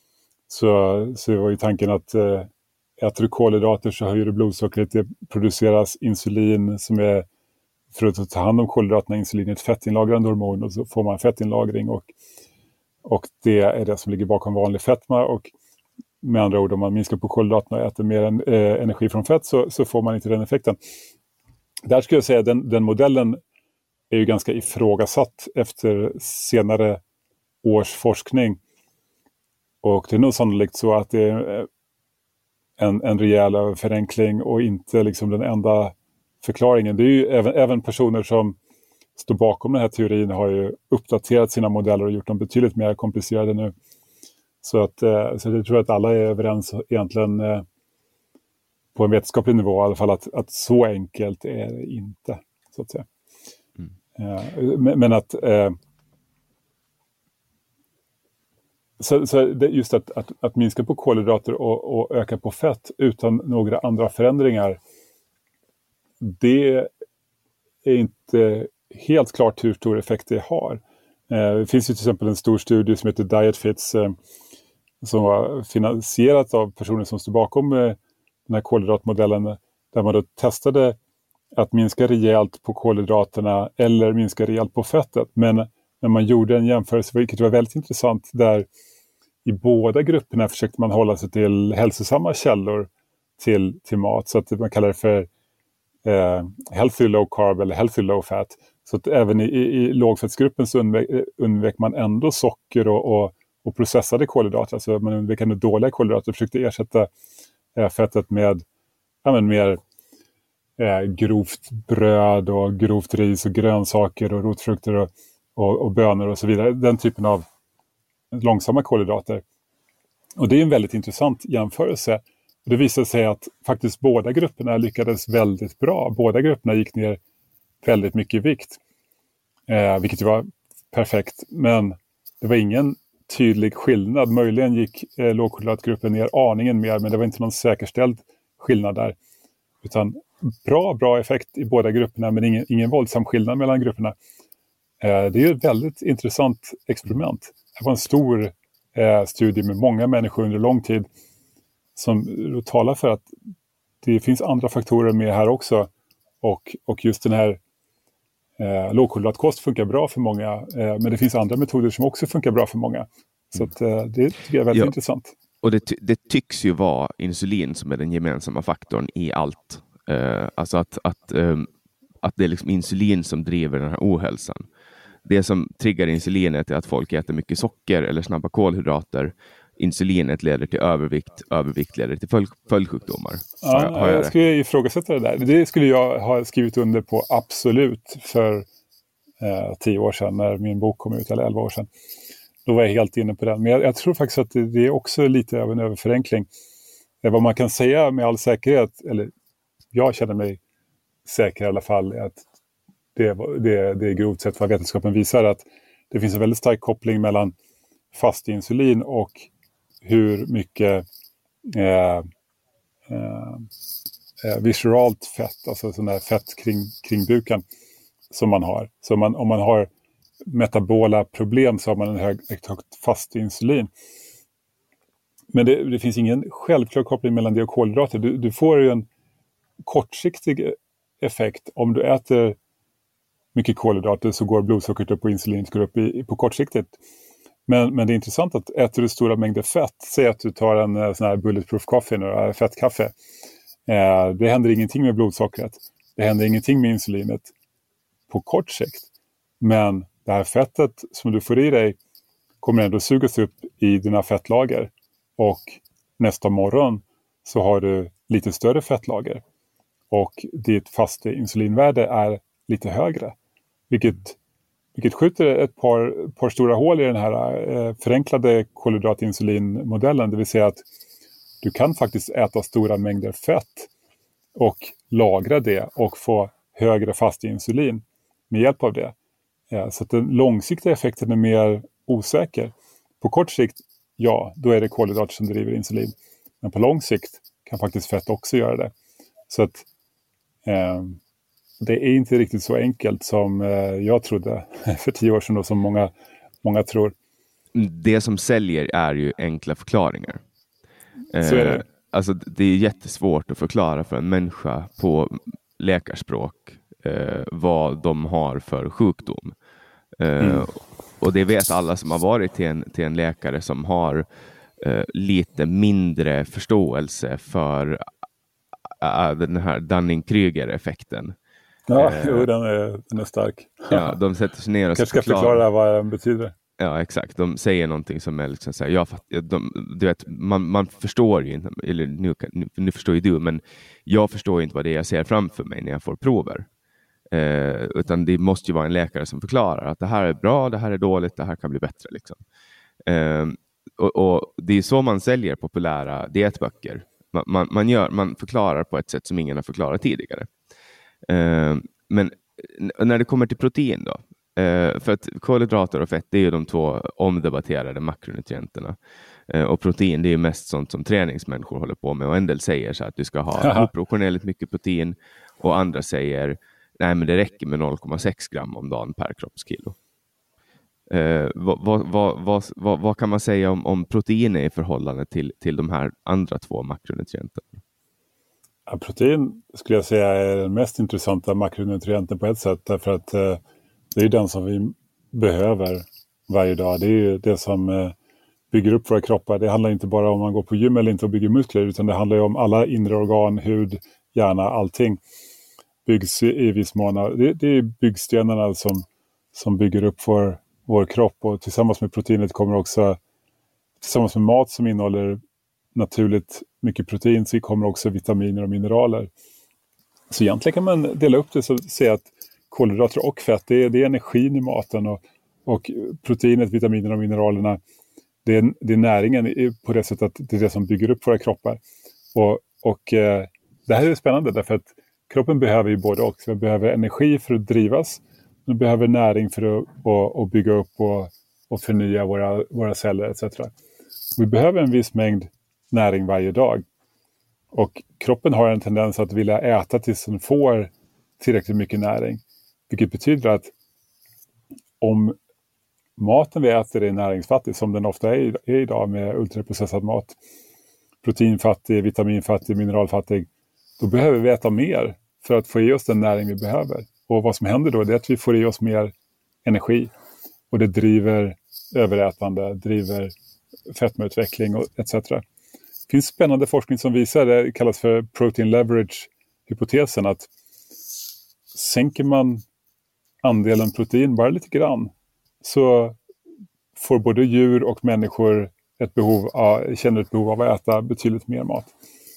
så, så var ju tanken att eh, äter du kolhydrater så höjer du blodsockret, det produceras insulin som är för att ta hand om kolhydraterna. Insulin är ett fettinlagrande hormon, och så får man fettinlagring, och, och det är det som ligger bakom vanlig fetma. Och med andra ord, om man minskar på kolhydraterna och äter mer en, eh, energi från fett, så, så får man inte den effekten. Där skulle jag säga att den, den modellen är ju ganska ifrågasatt efter senare års forskning. Och det är nog sannolikt så att det är en, en rejäl förenkling och inte liksom den enda förklaringen. Det är ju även, även personer som står bakom den här teorin har ju uppdaterat sina modeller och gjort dem betydligt mer komplicerade nu. Så att eh, så jag tror att alla är överens egentligen eh, på en vetenskaplig nivå i alla fall att, att så enkelt är det inte, så att säga. Mm. Eh, men, men att eh, så, så det, just att, att, att minska på kolhydrater och, och öka på fett utan några andra förändringar, det är inte helt klart hur stor effekt det har. Eh, det finns ju till exempel en stor studie som heter DietFits eh, som var finansierat av personer som står bakom eh, den här kolhydratmodellen, där man då testade att minska rejält på kolhydraterna eller minska rejält på fettet. Men när man gjorde en jämförelse, vilket var väldigt intressant, där i båda grupperna försökte man hålla sig till hälsosamma källor till, till mat, så att man kallar det för Uh, healthy low carb eller healthy low fat, Så att även i, i, i lågfettsgruppen så undvek, undvek man ändå socker och, och, och processade kolhydrater. Alltså man undvek ändå dåliga kolhydrater och försökte ersätta eh, fettet med ja, men mer eh, grovt bröd och grovt ris och grönsaker och rotfrukter och, och, och bönor och så vidare. Den typen av långsamma kolhydrater. Och det är en väldigt intressant jämförelse. Det visade sig att faktiskt båda grupperna lyckades väldigt bra. Båda grupperna gick ner väldigt mycket i vikt. Eh, vilket var perfekt. Men det var ingen tydlig skillnad. Möjligen gick eh, lågkolhydratgruppen ner aningen mer. Men det var inte någon säkerställd skillnad där. Utan bra, bra effekt i båda grupperna. Men ingen, ingen våldsam skillnad mellan grupperna. Eh, det är ett väldigt intressant experiment. Det var en stor eh, studie med många människor under lång tid. Som talar för att det finns andra faktorer med här också. Och, och just den här eh, lågkolhydratkost funkar bra för många. Eh, men det finns andra metoder som också funkar bra för många. Så att, eh, det tycker jag är väldigt ja. intressant. Och det, ty- det tycks ju vara insulin som är den gemensamma faktorn i allt. Eh, alltså att, att, eh, att det är liksom insulin som driver den här ohälsan. Det som triggar insulinet är att folk äter mycket socker eller snabba kolhydrater. Insulinet leder till övervikt, övervikt leder till följ, följdsjukdomar. Ja, har jag, har jag, jag skulle ifrågasätta det där. Det skulle jag ha skrivit under på absolut för eh, tio år sedan när min bok kom ut, eller elva år sedan. Då var jag helt inne på den. Men jag, jag tror faktiskt att det, det är också lite av en överförenkling. Det vad man kan säga med all säkerhet, eller jag känner mig säker i alla fall, att det, det, det är grovt sett vad vetenskapen visar, att det finns en väldigt stark koppling mellan fastinsulin och hur mycket eh, eh, visceralt fett, alltså sån där fett kring, kring buken som man har. Så man, om man har metabola problem så har man en hög, högt fastinsulin. Men det, det finns ingen självklar koppling mellan det och kolhydrater. Du, du får ju en kortsiktig effekt om du äter mycket kolhydrater, så går blodsockret upp och insulinet går upp i, på kortsiktigt. Men, men det är intressant att äter du stora mängder fett, säg att du tar en sån här bulletproof coffee, eller fettkaffe. Eh, det händer ingenting med blodsockret. Det händer ingenting med insulinet på kort sikt. Men det här fettet som du får i dig kommer ändå sugas upp i dina fettlager. Och nästa morgon så har du lite större fettlager. Och ditt fasta insulinvärde är lite högre. Vilket, vilket skjuter ett par, par stora hål i den här eh, förenklade kolhydratinsulinmodellen. Det vill säga att du kan faktiskt äta stora mängder fett och lagra det och få högre fast insulin med hjälp av det. Eh, så att den långsiktiga effekten är mer osäker. På kort sikt, ja, då är det kolhydrater som driver insulin. Men på lång sikt kan faktiskt fett också göra det. Så att eh, det är inte riktigt så enkelt som eh, jag trodde för tio år sedan och som många, många tror. Det som säljer är ju enkla förklaringar. Så är det. Eh, alltså det är jättesvårt att förklara för en människa på läkarspråk eh, vad de har för sjukdom. Eh, mm. Och det vet alla som har varit till en, till en läkare som har eh, lite mindre förståelse för äh, den här Dunning-Kruger-effekten. Ja, eh, jo, den, är, den är stark. Ja, de sätter sig ner och kanske ska förklara vad den betyder. Ja, exakt. De säger någonting som är liksom så här, jag fatt, de, du vet, man, man förstår ju inte, eller nu, nu, nu förstår ju du, men jag förstår ju inte vad det är jag ser framför mig när jag får prover. Eh, utan det måste ju vara en läkare som förklarar att det här är bra, det här är dåligt, det här kan bli bättre. Liksom. Eh, och, och det är så man säljer populära dietböcker. Man, man, man, gör, man förklarar på ett sätt som ingen har förklarat tidigare. Eh, men när det kommer till protein då, Uh, för att kolhydrater och fett, det är ju de två omdebatterade makronutrienterna. Uh, och protein, det är ju mest sånt som träningsmänniskor håller på med. Och en del säger så att du ska ha oproportionerligt mycket protein. Och andra säger, nej men det räcker med noll komma sex gram om dagen per kroppskilo. Uh, vad, vad, vad, vad, vad, vad kan man säga om, om proteiner i förhållande till, till de här andra två makronutrienterna? Ja, protein skulle jag säga är den mest intressanta makronutrienten på ett sätt. Därför att uh, det är den som vi behöver varje dag. Det är ju det som eh, bygger upp våra kroppar. Det handlar inte bara om man går på gym eller inte och bygger muskler, utan det handlar ju om alla inre organ, hud, hjärna, allting byggs i, i viss mån. Det, det är byggstenarna som, som bygger upp vår, vår kropp, och tillsammans med proteinet kommer också, tillsammans med mat som innehåller naturligt mycket protein, så kommer också vitaminer och mineraler. Så egentligen kan man dela upp det och säga att kolhydrater och fett, det är, det är energin i maten, och, och proteinet, vitaminer och mineralerna, det är, det är näringen på det sättet att det är det som bygger upp våra kroppar. Och, och eh, det här är spännande därför att kroppen behöver ju både och. Så vi behöver energi för att drivas, vi behöver näring för att och, och bygga upp och, och förnya våra, våra celler et cetera. Vi behöver en viss mängd näring varje dag. Och kroppen har en tendens att vilja äta tills den får tillräckligt mycket näring. Vilket betyder att om maten vi äter är näringsfattig, som den ofta är, är idag med ultraprocessad mat, proteinfattig, vitaminfattig, mineralfattig, då behöver vi äta mer för att få i oss den näring vi behöver. Och vad som händer då är att vi får i oss mer energi. Och det driver överätande, driver fetmautveckling och et cetera. Det finns spännande forskning som visar, det kallas för protein leverage-hypotesen, att sänker man andelen protein bara lite grann, så får både djur och människor ett behov av, känner ett behov av att äta betydligt mer mat.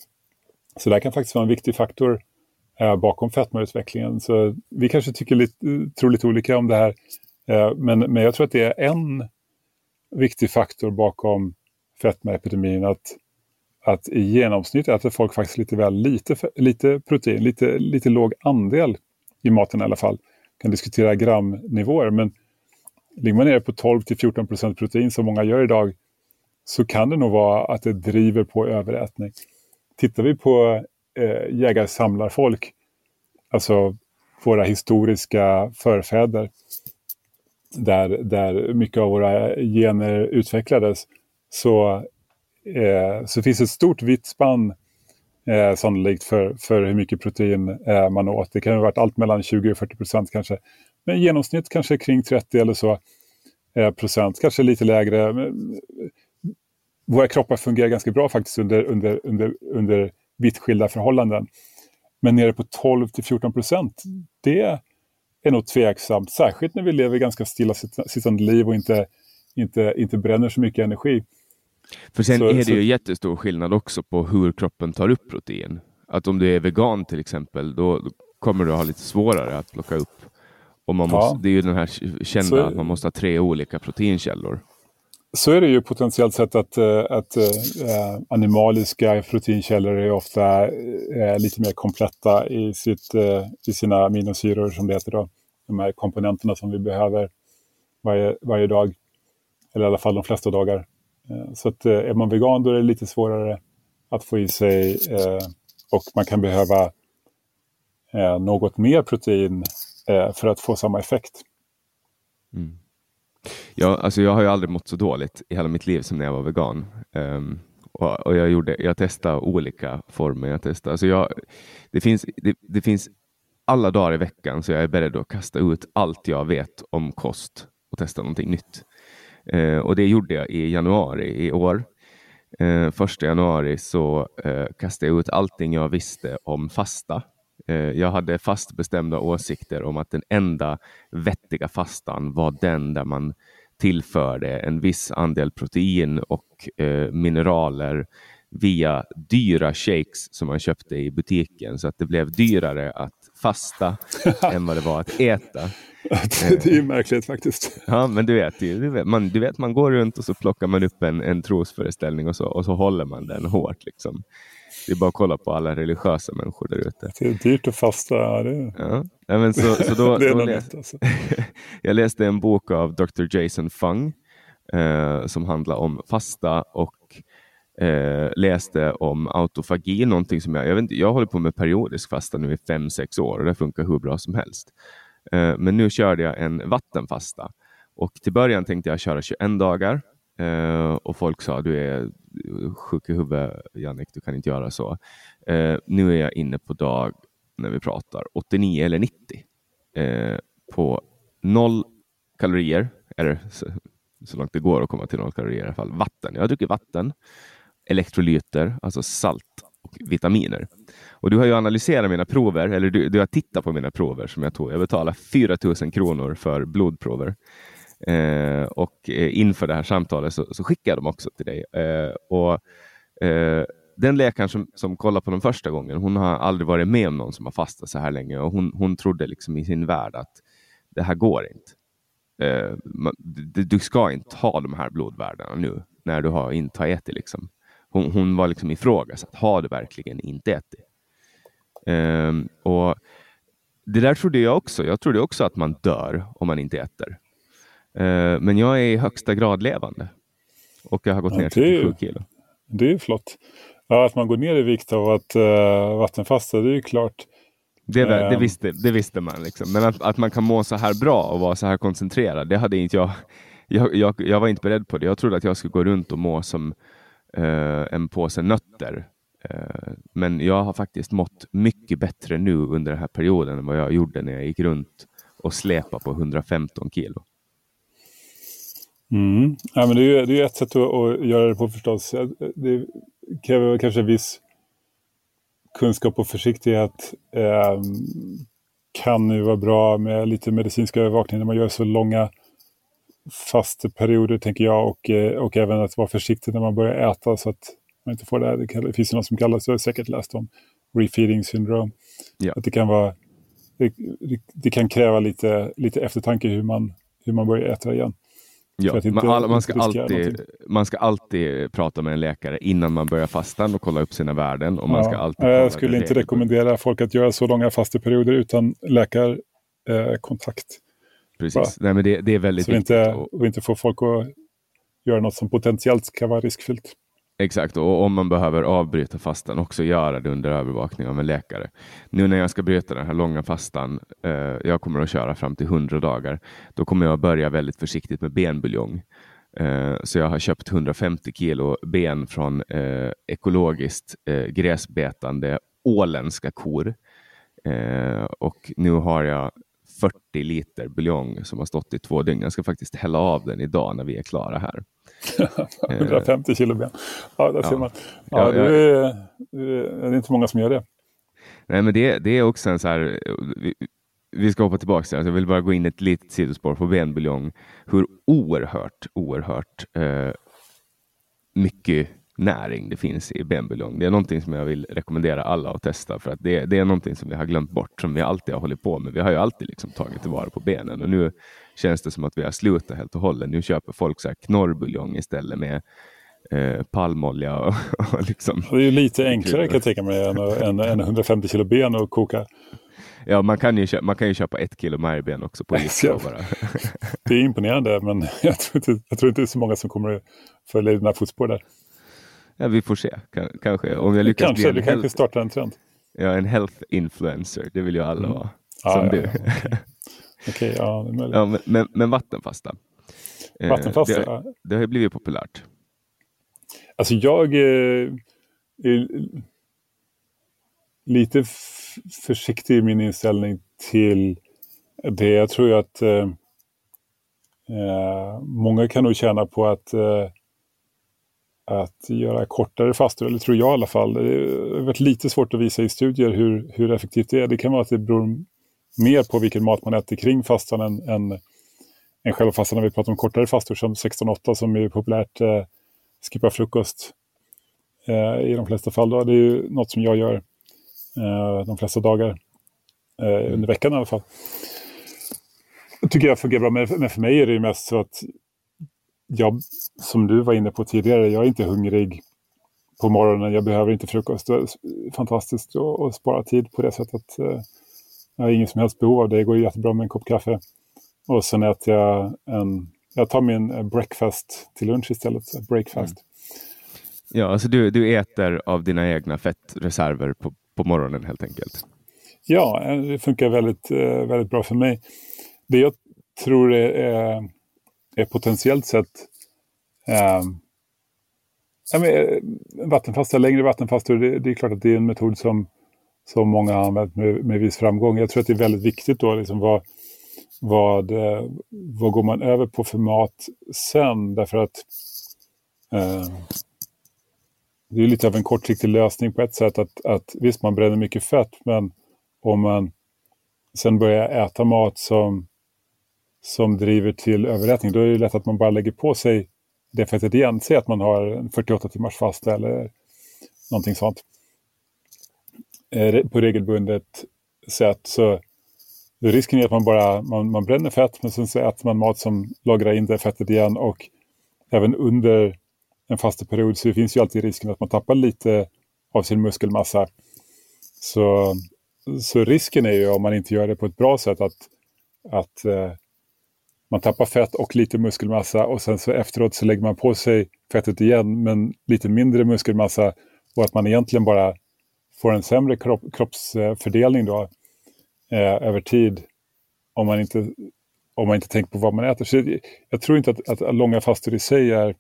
Så det här kan faktiskt vara en viktig faktor eh, bakom fetmautvecklingen. Så vi kanske tycker lite, tror lite olika om det här. Eh, men, men jag tror att det är en viktig faktor bakom fetmaepidemin, att, att i genomsnitt äter folk faktiskt lite väl lite, lite protein, lite, lite låg andel i maten i alla fall. Kan diskutera gramnivåer, men ligger man ner på tolv till fjorton procent protein som många gör idag, så kan det nog vara att det driver på överätning. Tittar vi på eh, jägar-samlarfolk, alltså våra historiska förfäder, där, där mycket av våra gener utvecklades, så, eh, så finns ett stort vitt spann eh, sannolikt för, för hur mycket protein eh, man åt. Det kan ha varit allt mellan tjugo och fyrtio procent kanske. Men i genomsnitt kanske kring trettio eller så eh, procent, kanske lite lägre. Men, våra kroppar fungerar ganska bra faktiskt under, under, under, under vitt skilda förhållanden. Men nere på tolv till fjorton procent, det är nog tveksamt. Särskilt när vi lever ganska stillasittande liv och inte, inte, inte bränner så mycket energi. För sen så, är det så... ju jättestor skillnad också på hur kroppen tar upp protein. Att om du är vegan till exempel, då, då kommer du ha lite svårare att plocka upp. Och man måste, ja. Det är ju den här kända så... att man måste ha tre olika proteinkällor. Så är det ju potentiellt sett att, att äh, animaliska proteinkällor är ofta äh, lite mer kompletta i, sitt, äh, i sina aminosyror, som det heter då. De här komponenterna som vi behöver varje, varje dag. Eller i alla fall de flesta dagar. Äh, så att, äh, är man vegan, då är det lite svårare att få i sig. Äh, och man kan behöva äh, något mer protein äh, för att få samma effekt. Mm. Ja, alltså jag har ju aldrig mått så dåligt i hela mitt liv som när jag var vegan. Um, och, och jag gjorde, jag testade olika former. Jag testade, alltså jag, det, finns, det, det finns alla dagar i veckan, så jag är beredd att kasta ut allt jag vet om kost och testa någonting nytt. Uh, och det gjorde jag i januari i år. Uh, första januari så uh, kastade jag ut allting jag visste om fasta. Jag hade fast bestämda åsikter om att den enda vettiga fastan var den där man tillförde en viss andel protein och eh, mineraler via dyra shakes som man köpte i butiken, så att det blev dyrare att fasta än vad det var att äta. Det är ju märkligt faktiskt. Ja, men du vet, du vet, man, du vet, man går runt och så plockar man upp en, en trosföreställning och så, och så håller man den hårt liksom. Det är bara att kolla på alla religiösa människor där ute. Det är dyrt att fasta. Ja, det... Ja. Ja, men så, så då, det är då läs... läs... alltså. Jag läste en bok av doktor Jason Fung eh, som handlar om fasta, och eh, läste om autofagi, någonting som jag, jag vet inte, jag håller på med periodisk fasta nu i fem sex år och det funkar hur bra som helst. Eh, men nu körde jag en vattenfasta, och till början tänkte jag köra tjugoen dagar. Uh, och folk sa, du är sjuk i huvudet, Jannik, du kan inte göra så. Uh, nu är jag inne på dag, när vi pratar, åttionio eller nittio. Uh, på noll kalorier, eller så, så långt det går att komma till noll kalorier i alla fall. Vatten, jag dricker vatten. Elektrolyter, alltså salt och och vitaminer. Och du har ju analyserat mina prover, eller du, du har tittat på mina prover som jag tog. Jag betalar fyra tusen kronor för blodprover. Eh, och eh, inför det här samtalet så, så skickar jag dem också till dig. Eh, och eh, den läkaren som, som kollar på den första gången, hon har aldrig varit med om någon som har fastat så här länge. Och hon, hon trodde liksom i sin värld att det här går inte. Eh, man, du, du ska inte ha de här blodvärdena nu när du har inte ätit liksom. Hon, hon var liksom ifrågasatt. Har du verkligen inte ätit? Eh, och det där trodde jag också. Jag trodde också att man dör om man inte äter. Eh, men jag är i högsta grad levande. Och jag har gått ja, ner till sju kilo. Det är flott. Ja, att man går ner i vikt av att uh, vattenfasta, det är ju klart. Det, det, visste, det visste man liksom. Men att, att man kan må så här bra och vara så här koncentrerad, det hade inte jag, jag, jag, jag var inte beredd på det. Jag trodde att jag skulle gå runt och må som uh, en påse nötter. Uh, men jag har faktiskt mått mycket bättre nu under den här perioden än vad jag gjorde när jag gick runt och släpade på hundrafemton kilo. Mm. Ja, men det är ju det är ett sätt att, att göra det på förstås. Det kräver kanske viss kunskap och försiktighet. Eh, kan ju vara bra med lite medicinska övervakning när man gör så långa fasta perioder, tänker jag. Och, och även att vara försiktig när man börjar äta så att man inte får det här. Det finns ju något som kallas, jag har säkert läst om, refeeding syndrome. Ja. Att det kan vara det, det kan kräva lite, lite eftertanke hur man, hur man börjar äta igen. Ja, man, all, man, ska alltid, man ska alltid prata med en läkare innan man börjar fastan och kolla upp sina värden. Och man ja, ska alltid jag skulle inte rekommendera folk att göra så långa fasteperioder utan läkarkontakt. Eh, Precis, nej, men det, det är väldigt så viktigt. Så inte, och inte få folk att göra något som potentiellt kan vara riskfyllt. Exakt, och om man behöver avbryta fastan också göra det under övervakning av en läkare. Nu när jag ska bryta den här långa fastan, eh, jag kommer att köra fram till hundra dagar, då kommer jag börja väldigt försiktigt med benbuljong. Eh, så jag har köpt hundrafemtio kilo ben från eh, ekologiskt eh, gräsbetande åländska kor. Eh, och nu har jag fyrtio liter buljong som har stått i två dygn. Jag ska faktiskt hälla av den idag när vi är klara här. hundrafemtio kilo ben. Ja, där ser ja. man. Ja, ja, det, är, det är inte många som gör det. Nej, men det, det är också en så här... Vi, vi ska hoppa tillbaka till. Jag vill bara gå in ett litet sidospår på benbuljong. Hur oerhört, oerhört eh, mycket näring det finns i benbuljong. Det är någonting som jag vill rekommendera alla att testa, för att det, det är någonting som vi har glömt bort, som vi alltid har hållit på med. Vi har ju alltid liksom tagit tillvara på benen, och nu känns det som att vi har slutat helt och hållet. Nu köper folk så här knorrbuljong istället med eh, palmolja och, och liksom... Det är ju lite enklare kan jag tänka mig än, än, än hundrafemtio kilo ben och koka. Ja, man kan ju köpa, man kan ju köpa ett kilo majben också på Ica bara. Det är imponerande, men jag tror, inte, jag tror inte det är så många som kommer att följa dina fotspår där. Ja, vi får se. K- kanske. Om jag lyckas kanske, bli en du health... kanske startar en trend. Ja, en health influencer. Det vill ju alla mm. vara. Ah, som ja, du. Ja, okay. Okej, okay, ja, det är möjligt. Ja, men, men, men vattenfasta. Vattenfasta, eh, det, har, det har ju blivit populärt. Alltså jag eh, är lite f- försiktig i min inställning till det. Jag tror ju att eh, eh, många kan nog tjäna på att eh, att göra kortare fastor, eller tror jag i alla fall. Det är varit lite svårt att visa i studier hur, hur effektivt det är. Det kan vara att det beror mer på vilken mat man äter kring fastan än, än, än själva fastan. När vi pratar om kortare fastor som sexton åtta som är populärt, eh, skippa frukost eh, i de flesta fall. Då. Det är ju något som jag gör eh, de flesta dagar eh, under veckan i alla fall. Jag tycker jag fungerar bra, men för mig är det mest så att jag, som du var inne på tidigare, jag är inte hungrig på morgonen, jag behöver inte frukost. Det är fantastiskt att, att spara tid på det sättet. Jag har ingen som helst behov av det, det går jättebra med en kopp kaffe. Och sen äter jag en, jag tar min breakfast till lunch istället, breakfast. Mm. Ja, alltså du, du äter av dina egna fettreserver på, på morgonen helt enkelt. Ja, det funkar väldigt, väldigt bra för mig. Det jag tror är, är, är potentiellt sett eh, ja, men, vattenfasta, längre vattenfastor, det, det är klart att det är en metod som, som många har använt med, med viss framgång. Jag tror att det är väldigt viktigt då, liksom vad, vad, vad går man över på för mat sen, därför att eh, det är lite av en kortsiktig lösning på ett sätt. Att, att visst, man bränner mycket fett, men om man sen börjar äta mat som, som driver till överätning, då är det lätt att man bara lägger på sig det fettet igen. Säg att man har en fyrtioåtta timmars fasta eller någonting sånt på regelbundet sätt, så risken är att man bara man, man bränner fett, men sen så äter man mat som lagrar in det fettet igen, och även under en fasta period så finns ju alltid risken att man tappar lite av sin muskelmassa. Så, så risken är ju, om man inte gör det på ett bra sätt, att, att eh, man tappar fett och lite muskelmassa, och sen så efteråt så lägger man på sig fettet igen men lite mindre muskelmassa, och att man egentligen bara får en sämre kropp, kroppsfördelning då eh, över tid om man inte om man inte tänker på vad man äter. Så jag, jag tror inte att, att långa fastor i sig är,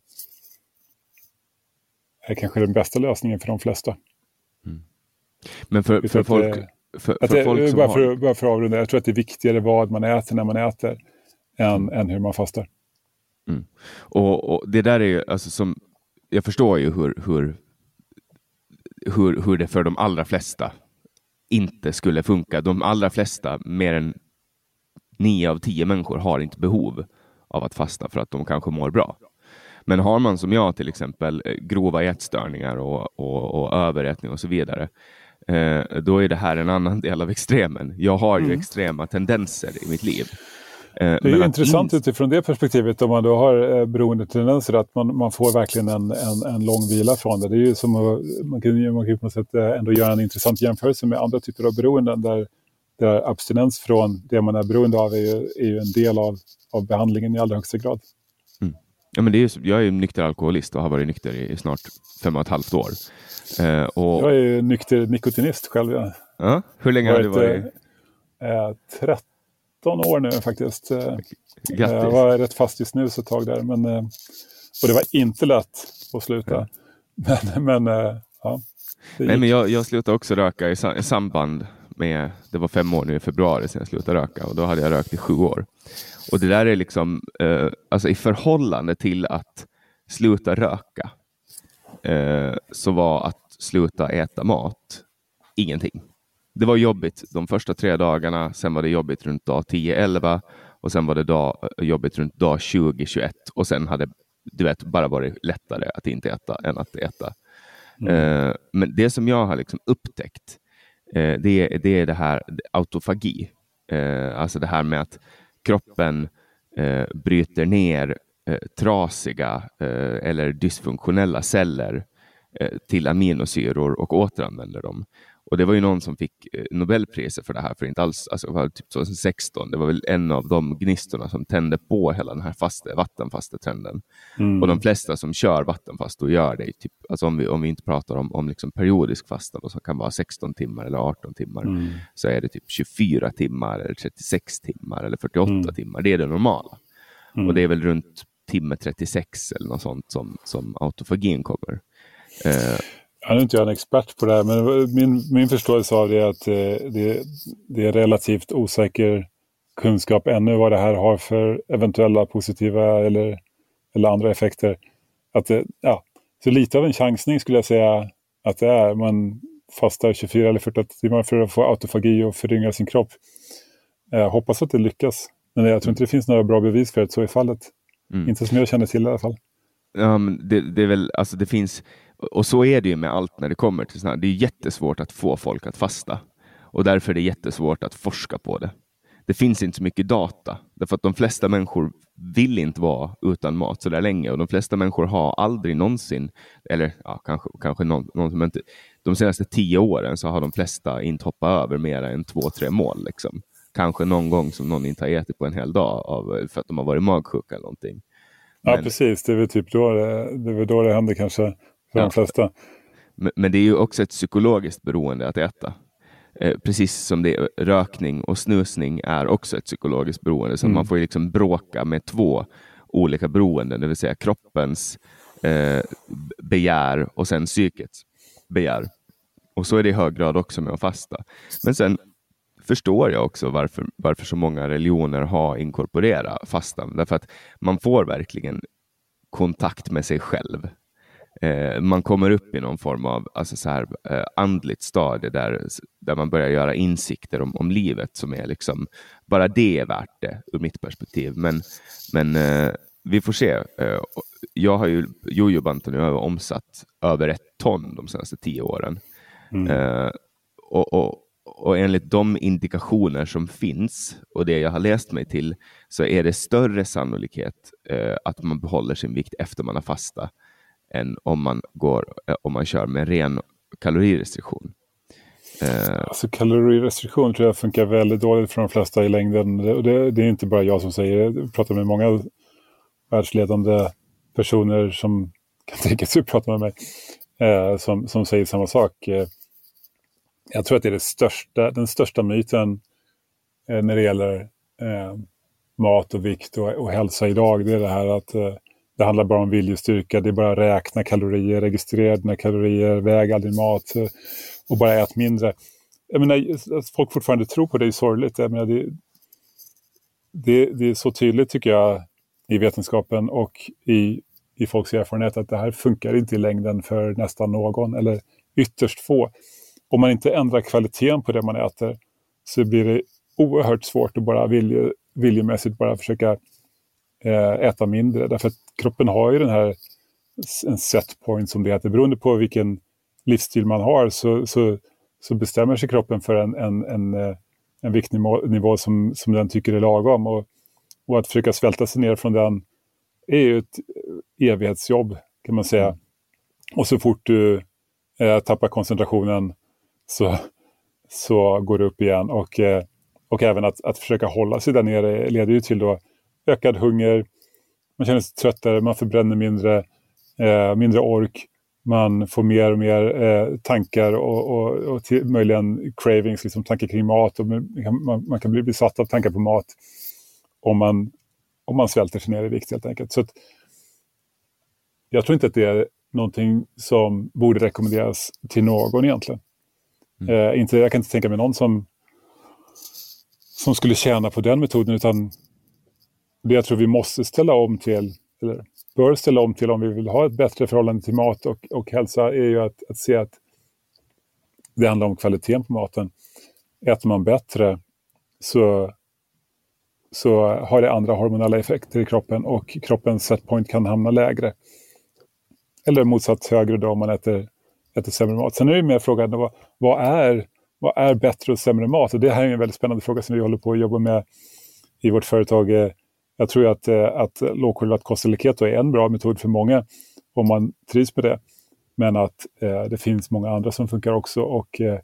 är kanske den bästa lösningen för de flesta. Mm. Men för, för att, folk, för, för det, folk som bara, har... för, bara för att avrunda, jag tror att det är viktigare vad man äter när man äter än, mm. än hur man fastar. Mm. Och, och det där är ju, alltså, som jag förstår ju hur, hur Hur, hur det för de allra flesta inte skulle funka. De allra flesta, mer än nio av tio människor, har inte behov av att fasta för att de kanske mår bra. Men har man som jag till exempel grova ätstörningar och, och, och överätning och så vidare, eh, då är det här en annan del av extremen. Jag har ju mm. extrema tendenser i mitt liv. Det är ju intressant in... utifrån det perspektivet, om man då har eh, beroendetendenser, att man, man får verkligen en, en, en lång vila från det. Det är ju som att man kan, man kan på något sätt ändå göra en intressant jämförelse med andra typer av beroenden, där, där abstinens från det man är beroende av är ju, är ju en del av, av behandlingen i allra högsta grad. Mm. Ja, men det är ju, jag är ju nykter alkoholist och har varit nykter i snart fem och ett halvt år. Eh, och... Jag är ju nykter nikotinist själv. Ja. Ja, hur länge har du varit? Eh, tretton år nu faktiskt. Grattis. Jag var rätt fast i snus ett tag där. Men, och det var inte lätt att sluta. Ja. Men, men ja. Nej, men jag, jag slutade också röka i, i samband med, det var fem år nu i februari sedan jag slutade röka. Och då hade jag rökt i sju år. Och det där är liksom, eh, alltså i förhållande till att sluta röka, eh, så var att sluta äta mat ingenting. Det var jobbigt de första tre dagarna, sen var det jobbigt runt dag tio elva, och sen var det dag, jobbigt runt dag tjugo tjugoett, och sen hade, du vet, bara varit lättare att inte äta än att äta. Mm. Eh, men det som jag har liksom upptäckt, eh, det, det är det här autofagi. Eh, alltså det här med att kroppen eh, bryter ner eh, trasiga eh, eller dysfunktionella celler eh, till aminosyror och återanvänder dem. Och det var ju någon som fick Nobelpriset för det här för inte alls, alltså var typ tjugohundrasexton. Det var väl en av de gnistorna som tände på hela den här faste, vattenfastetrenden. Mm. Och de flesta som kör vattenfast och gör det typ, alltså om vi, om vi inte pratar om, om liksom periodisk fasta då, som kan vara sexton timmar eller arton timmar, mm. så är det typ tjugofyra timmar eller trettiosex timmar eller fyrtioåtta mm. timmar. Det är det normala. Mm. Och det är väl runt timme trettiosex eller något sånt som, som autofagin kommer. Eh, Jag är inte jag en expert på det här, men min, min förståelse av det är att det, det är relativt osäker kunskap ännu vad det här har för eventuella positiva eller, eller andra effekter. Att det, ja, så lite av en chansning skulle jag säga att det är. Man fastar tjugofyra eller fyrtioåtta timmar för att få autofagi och föryngra sin kropp. Jag hoppas att det lyckas, men jag tror inte det finns några bra bevis för att så är fallet. Mm. Inte som jag känner till i alla fall. Ja, men det, det är väl, alltså det finns, och så är det ju med allt när det kommer till sådana här. Det är jättesvårt att få folk att fasta. Och därför är det jättesvårt att forska på det. Det finns inte så mycket data. Därför att de flesta människor vill inte vara utan mat så där länge. Och de flesta människor har aldrig någonsin, eller ja, kanske, kanske någon, någon som inte, de senaste tio åren så har de flesta inte hoppat över mer än två, tre mål liksom. Kanske någon gång som någon inte har ätit på en hel dag av, för att de har varit magsjuka eller någonting. Men, ja, precis. Det är väl typ då det, det, är väl då det händer kanske för ja, de flesta. Men, men det är ju också ett psykologiskt beroende att äta. Eh, precis som det, rökning och snusning är också ett psykologiskt beroende. Så mm. man får ju liksom bråka med två olika beroenden. Det vill säga kroppens eh, begär och sen psykets begär. Och så är det i hög grad också med att fasta. Men sen förstår jag också varför, varför så många religioner har inkorporerat fastan. Därför att man får verkligen kontakt med sig själv. eh, man kommer upp i någon form av alltså så här, eh, andligt stadie där, där man börjar göra insikter om, om livet som är liksom, bara det är värt det ur mitt perspektiv. Men, men eh, vi får se. Eh, jag har ju jojobanten nu har omsatt över ett ton de senaste tio åren. Mm. Eh, och, och, och enligt de indikationer som finns och det jag har läst mig till så är det större sannolikhet eh, att man behåller sin vikt efter man har fasta än om man går eh, om man kör med ren kalorirestriktion. Eh, alltså kalorirestriktion tror jag funkar väldigt dåligt för de flesta i längden. Det, det, det är inte bara jag som säger det. Jag pratar med många världsledande personer som kan tänka sig att prata med mig eh, som, som säger samma sak. Eh, jag tror att det är det största, den största myten eh, när det gäller eh, mat och vikt och, och hälsa idag. Det är det här att eh, det handlar bara om viljestyrka. Det är bara att räkna kalorier, registrera dina kalorier, väga all din mat eh, och bara ät mindre. Jag menar, att folk fortfarande tror på det är sorgligt. Jag menar, det, det, det är så tydligt tycker jag i vetenskapen och i, i folks erfarenhet att det här funkar inte i längden för nästan någon eller ytterst få. Om man inte ändrar kvaliteten på det man äter så blir det oerhört svårt att bara vilje, viljemässigt bara försöka eh, äta mindre. Därför att kroppen har ju den här en set point som det heter. Beroende på vilken livsstil man har så, så, så bestämmer sig kroppen för en, en, en, en viktnivå nivå som, som den tycker är lagom. Och, och att försöka svälta sig ner från den är ju ett evighetsjobb kan man säga. Och så fort du eh, tappar koncentrationen så, så går det upp igen. Och, eh, och även att, att försöka hålla sig där nere leder ju till då ökad hunger. Man känner sig tröttare, man förbränner mindre, eh, mindre ork. Man får mer och mer eh, tankar och, och, och till, möjligen cravings, liksom tankar kring mat. Och man, man kan bli besatt av tankar på mat om man, om man svälter sig ner i vikt helt enkelt. Så att, jag tror inte att det är någonting som borde rekommenderas till någon egentligen. Mm. Eh, inte, jag kan inte tänka mig någon som, som skulle tjäna på den metoden, utan det jag tror vi måste ställa om till, eller bör ställa om till om vi vill ha ett bättre förhållande till mat och, och hälsa är ju att, att se att det handlar om kvaliteten på maten. Äter man bättre så, så har det andra hormonella effekter i kroppen och kroppens setpoint kan hamna lägre. Eller motsatt högre då om man äter, äter sämre mat. Sen är det mer frågan vad, vad, är, vad är bättre och sämre mat? Och det här är en väldigt spännande fråga som vi håller på att jobba med i vårt företag. Jag tror att, att lågkolhydrat kost eller keto är en bra metod för många om man trivs på det. Men att eh, det finns många andra som funkar också och eh,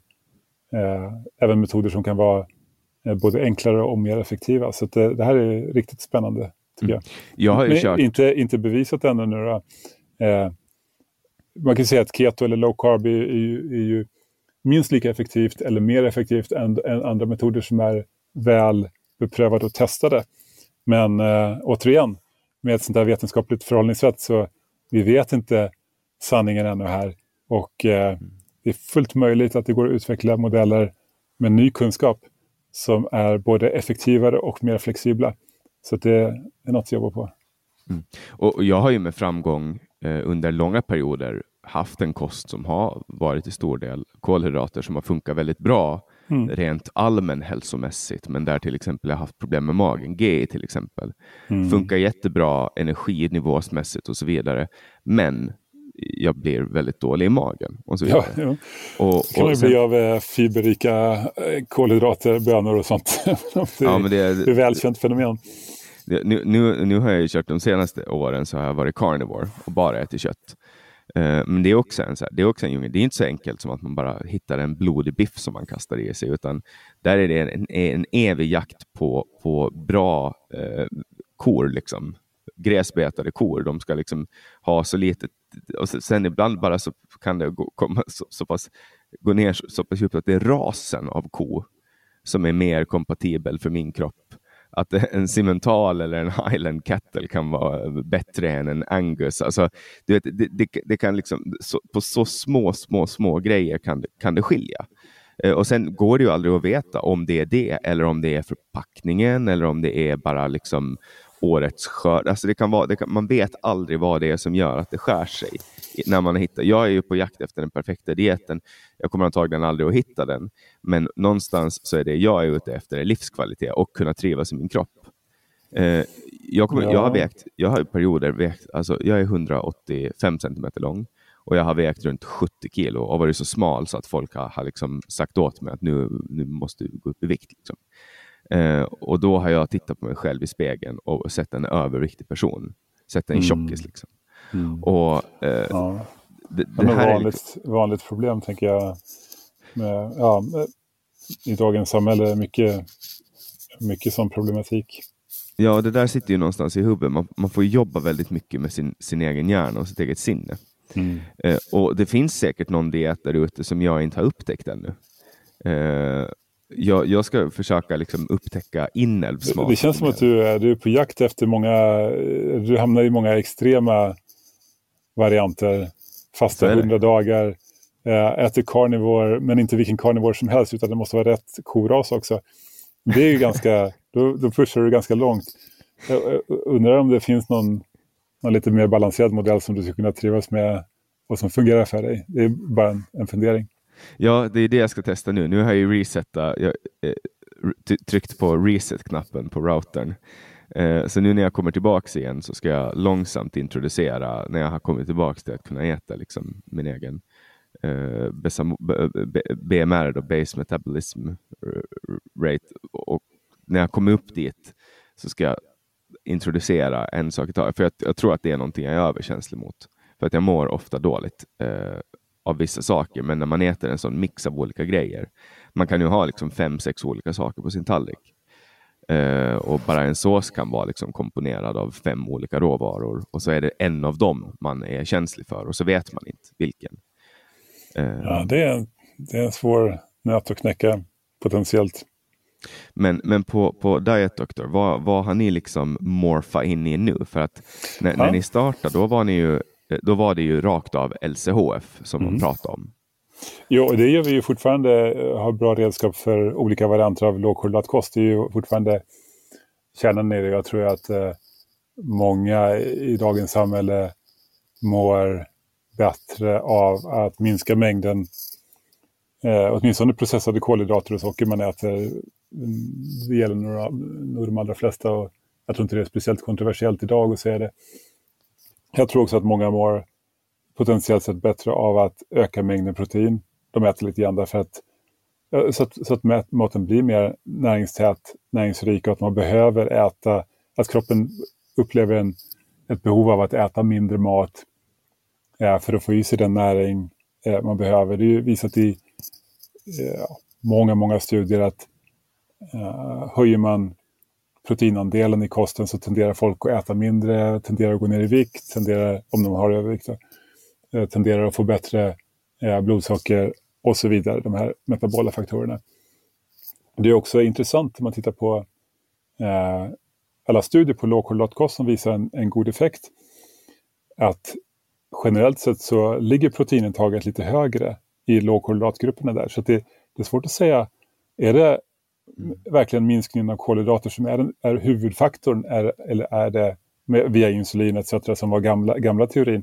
även metoder som kan vara eh, både enklare och mer effektiva. Så att, eh, det här är riktigt spännande tycker jag. Mm. Jag har ju Men, kört... inte, inte bevisat ännu nu då. Eh, man kan säga att keto eller low carb är, är, ju, är ju minst lika effektivt eller mer effektivt än, än andra metoder som är väl beprövade och testade. Men äh, återigen, med ett sånt här vetenskapligt förhållningssätt så vi vet inte sanningen ännu här. Och äh, det är fullt möjligt att det går att utveckla modeller med ny kunskap som är både effektivare och mer flexibla. Så det är något att jobba på. Mm. Och jag har ju med framgång eh, under långa perioder haft en kost som har varit i stor del kolhydrater som har funkat väldigt bra. Mm. Rent allmän hälsomässigt, men där till exempel jag har haft problem med magen, G till exempel. Mm. Funkar jättebra energinivåsmässigt och så vidare. Men jag blir väldigt dålig i magen och så vidare. Ja, ja. Och, det kan och, ju sen, bli av eh, fiberrika kolhydrater, bönor och sånt. det, ja, men det, är, det är välkänt fenomen. Det, nu, nu, nu har jag ju kört de senaste åren så har jag varit carnivore och bara ätit kött. Uh, men det är också en så här, det är också en djungel. Det är inte så enkelt som att man bara hittar en blodig biff som man kastar i sig, utan där är det en, en, en evig jakt på, på bra uh, kor liksom. Gräsbetade kor, de ska liksom ha så lite, och sen ibland bara så kan det gå, komma så, så pass, gå ner så, så pass djupt att det är rasen av ko som är mer kompatibel för min kropp. Att en cimental eller en Highland Cattle kan vara bättre än en Angus. Alltså, du vet, det, det, det kan liksom, så, på så små, små, små grejer kan, kan det skilja. Eh, och sen går det ju aldrig att veta om det är det, eller om det är förpackningen, eller om det är bara liksom årets skörd. Alltså det kan vara, det kan, man vet aldrig vad det är som gör att det skär sig när man hittar. Jag är ju på jakt efter den perfekta dieten. Jag kommer antagligen aldrig att hitta den. Men någonstans så är det jag är ute efter är livskvalitet och kunna trivas i min kropp. Eh, jag, kommer, ja. jag har vägt, jag har i perioder vägt, alltså jag är hundraåttiofem centimeter lång och jag har vägt runt sjuttio kilo och varit så smal så att folk har, har liksom sagt åt mig att nu, nu måste du gå upp i vikt liksom. Eh, och då har jag tittat på mig själv i spegeln och sett en överviktig person. Sett en mm. tjockis liksom. Mm. Och eh, ja. det, det, det här är vanligt, liksom... vanligt problem tänker jag. Med, ja, med, i dagens samhälle mycket, mycket sån problematik. Ja, det där sitter ju någonstans i huvudet. Man, man får jobba väldigt mycket med sin, sin egen hjärna och sitt eget sinne. Mm. Eh, och det finns säkert någon diet där ute som jag inte har upptäckt ännu. Eh, Jag, jag ska försöka liksom upptäcka inälvsmat. Det känns som att du är, du är på jakt efter många, du hamnar i många extrema varianter. Fasta hundra dagar, äter carnivore, men inte vilken carnivore som helst utan det måste vara rätt koras också. Det är ju ganska, då, då pushar du ganska långt. Jag undrar om det finns någon, någon lite mer balanserad modell som du skulle kunna trivas med och som fungerar för dig. Det är bara en, en fundering. Ja, det är det jag ska testa nu. Nu har jag ju resetat, jag eh, tryckt på reset-knappen på routern. Eh, så nu när jag kommer tillbaka igen så ska jag långsamt introducera, när jag har kommit tillbaka till att kunna äta liksom min egen eh, B M R, då, base metabolism rate. Och när jag kommer upp dit så ska jag introducera en sak i taget. För jag, jag tror att det är någonting jag är överkänslig mot. För att jag mår ofta dåligt eh, av vissa saker, men när man äter en sån mix av olika grejer, man kan ju ha liksom fem, sex olika saker på sin tallrik uh, och bara en sås kan vara liksom komponerad av fem olika råvaror och så är det en av dem man är känslig för och så vet man inte vilken. Uh, ja, det är, det är en svår nöt att knäcka potentiellt. Men, men på, på Diet Doctor, vad, vad har ni liksom morfa in i nu? För att när, ja. när ni startade, då var ni ju Då var det ju rakt av L C H F som mm. man pratade om. Jo, det gör vi ju fortfarande. Har bra redskap för olika varianter av lågkolhydratkost. Det är ju fortfarande kärnan i det. Jag tror att eh, många i dagens samhälle mår bättre av att minska mängden eh, åtminstone processade kolhydrater och socker man äter. Det gäller några, några de allra flesta och jag tror inte det är speciellt kontroversiellt idag att säga det. Jag tror också att många mår potentiellt sett bättre av att öka mängden protein. De äter lite grann därför att så att, så att maten blir mer näringstät, näringsrik och att man behöver äta, att kroppen upplever en, ett behov av att äta mindre mat ja, för att få i sig den näring eh, man behöver. Det är ju visat i eh, många, många studier att eh, höjer man proteinandelen i kosten så tenderar folk att äta mindre, tenderar att gå ner i vikt, tenderar, om de har övervikt, eh, tenderar att få bättre eh, blodsocker och så vidare, de här metabola faktorerna. Det är också intressant om man tittar på eh, alla studier på lågkolhydratkost som visar en, en god effekt. Att generellt sett så ligger proteinintaget lite högre i lågkolhydratgrupperna där. Så att det, det är svårt att säga, är det verkligen minskningen av kolhydrater som är, är huvudfaktorn är, eller är det med, via insulin et cetera som var gamla, gamla teorin?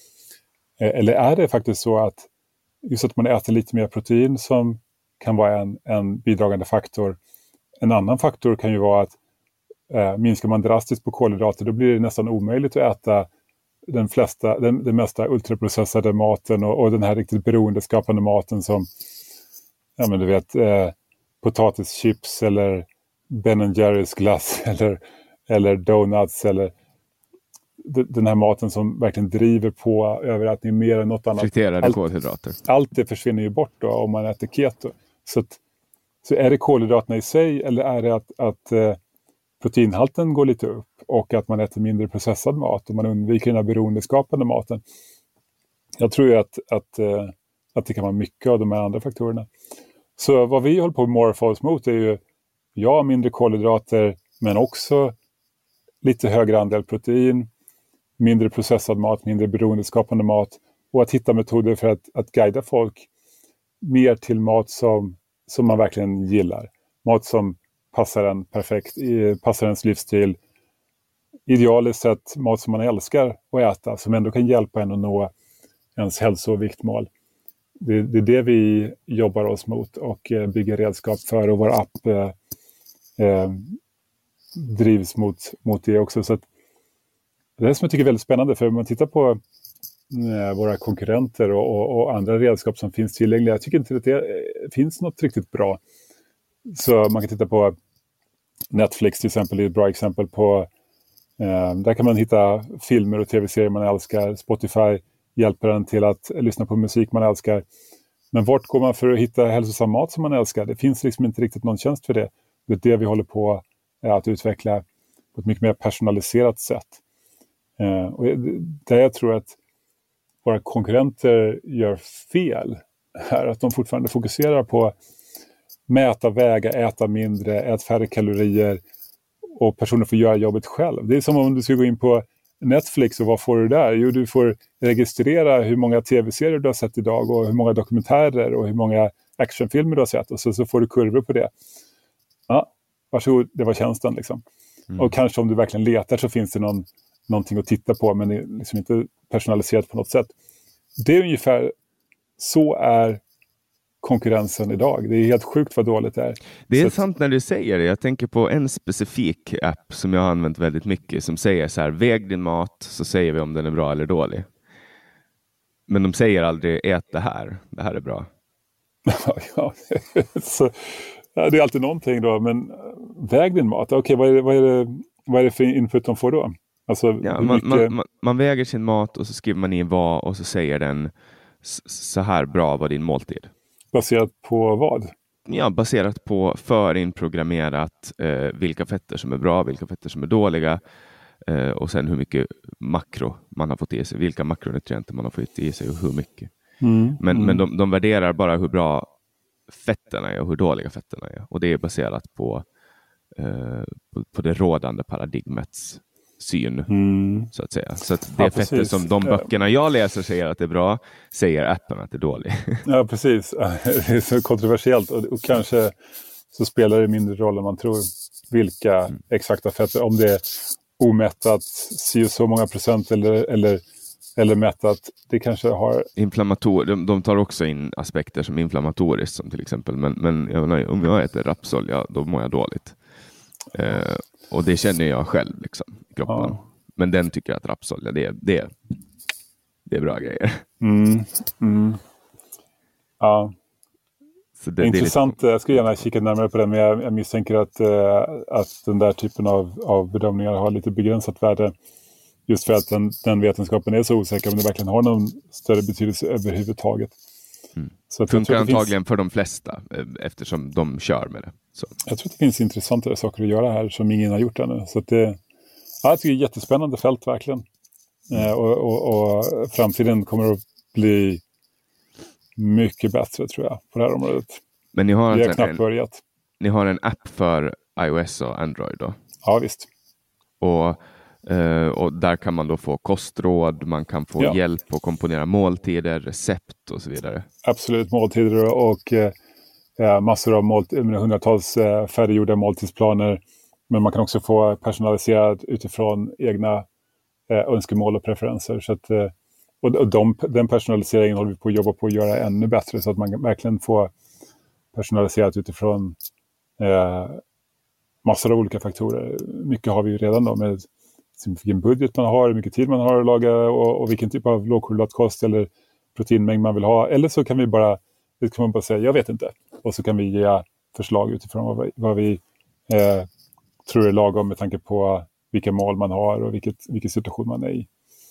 Eh, eller är det faktiskt så att just att man äter lite mer protein som kan vara en, en bidragande faktor. En annan faktor kan ju vara att eh, minskar man drastiskt på kolhydrater då blir det nästan omöjligt att äta den, flesta, den, den mesta ultraprocessade maten och, och den här riktigt beroendeskapande maten som ja men du vet eh, potatischips eller Ben and Jerry's glass eller, eller donuts eller den här maten som verkligen driver på överätning mer än något annat. Friterade allt, kolhydrater. Allt det försvinner ju bort då om man äter keto. Så, att, så är det kolhydraterna i sig eller är det att, att eh, proteinhalten går lite upp och att man äter mindre processad mat och man undviker den här beroendeskapande maten. Jag tror ju att, att, eh, att det kan vara mycket av de här andra faktorerna. Så vad vi håller på med morfa oss mot är ju ja, mindre kolhydrater men också lite högre andel protein, mindre processad mat, mindre beroendeskapande mat och att hitta metoder för att, att guida folk mer till mat som, som man verkligen gillar. Mat som passar en perfekt, passar ens livsstil idealiskt sett mat som man älskar att äta, som ändå kan hjälpa en att nå ens hälso- och viktmål. Det, det är det vi jobbar oss mot och eh, bygger redskap för, och vår app eh, eh, drivs mot, mot det också. Så att det är det som jag tycker är väldigt spännande, för om man tittar på eh, våra konkurrenter och, och, och andra redskap som finns tillgängliga, jag tycker inte att det eh, finns något riktigt bra. Så man kan titta på Netflix till exempel, är ett bra exempel på, eh, där kan man hitta filmer och tv-serier man älskar. Spotify hjälper en till att lyssna på musik man älskar. Men vart går man för att hitta hälsosam mat som man älskar? Det finns liksom inte riktigt någon tjänst för det. Det är det vi håller på att utveckla på ett mycket mer personaliserat sätt. Eh, och där jag tror att våra konkurrenter gör fel är att de fortfarande fokuserar på mäta, väga, äta mindre, äta färre kalorier, och personer får göra jobbet själv. Det är som om du ska gå in på Netflix, och vad får du där? Jo, du får registrera hur många tv-serier du har sett idag, och hur många dokumentärer och hur många actionfilmer du har sett, och så, så får du kurvor på det. Ja, varsågod, det var tjänsten liksom. Mm. Och kanske om du verkligen letar så finns det någon, någonting att titta på, men det är liksom inte personaliserat på något sätt. Det är ungefär så är konkurrensen idag. Det är helt sjukt vad dåligt det är. Det är så sant när du säger det. Jag tänker på en specifik app som jag har använt väldigt mycket, som säger så här: väg din mat så säger vi om den är bra eller dålig. Men de säger aldrig ät det här. Det här är bra. ja, så, ja, det är alltid någonting då, men väg din mat. Okej, okay, vad, är det, vad, är det, vad är det för input de får då? Alltså, ja, man, mycket... man, man, man väger sin mat och så skriver man i vad, och så säger den så här bra var din måltid. Baserat på vad? Ja, baserat på förinprogrammerat eh, vilka fetter som är bra, vilka fetter som är dåliga, eh, och sen hur mycket makro man har fått i sig, vilka makronutrienter man har fått i sig och hur mycket. Mm, men mm. men de, de värderar bara hur bra fetterna är och hur dåliga fetterna är, och det är baserat på, eh, på, på det rådande paradigmets syn, mm. så att säga. Så att det ja, fetter precis. Som de böckerna jag läser säger att det är bra, säger appen att det är dåligt. Ja, precis. Det är så kontroversiellt, och, och kanske så spelar det mindre roll än man tror vilka mm. exakta fetter, om det är omättat si och så många procent eller, eller, eller mättat. Det kanske har... Inflammator, de, de tar också in aspekter som inflammatoriskt, som till exempel, men, men jag menar, om jag äter rapsolja, då mår jag dåligt. Eh, och det känner jag själv liksom, i kroppen. Ja. Men den tycker att rapsolja, det, det, det är bra grejer. Mm, mm. Ja. Så det, intressant, det är lite... jag skulle gärna kika närmare på det, men jag, jag misstänker att, äh, att den där typen av, av bedömningar har lite begränsat värde. Just för att den, den vetenskapen är så osäker om det verkligen har någon större betydelse överhuvudtaget. Mm. Så funkar antagligen finns... för de flesta, eftersom de kör med det. Så. Jag tror att det finns intressantare saker att göra här som ingen har gjort ännu. Så att det, ja, jag tycker det är ett jättespännande fält verkligen. Mm. Eh, och, och, och framtiden kommer att bli mycket bättre, tror jag, på det här området. Men ni har, Vi har en, knappt börjat. Ni har en app för iOS och Android då? Ja, visst. Och Uh, och där kan man då få kostråd, man kan få ja. hjälp att komponera måltider, recept och så vidare. Absolut, måltider och uh, massor av måltider, hundratals uh, färdiggjorda måltidsplaner. Men man kan också få personaliserat utifrån egna uh, önskemål och preferenser. Så att, uh, och och de, den personaliseringen håller vi på att jobba på att göra ännu bättre, så att man verkligen får personaliserat utifrån uh, massor av olika faktorer. Mycket har vi ju redan då med vilken budget man har, hur mycket tid man har att laga och, och vilken typ av lågkolhydratkost eller proteinmängd man vill ha. Eller så kan vi bara, det kan man bara säga, jag vet inte. Och så kan vi ge förslag utifrån vad vi, vad vi eh, tror är lagom med tanke på vilka mål man har och vilket, vilken situation man är i.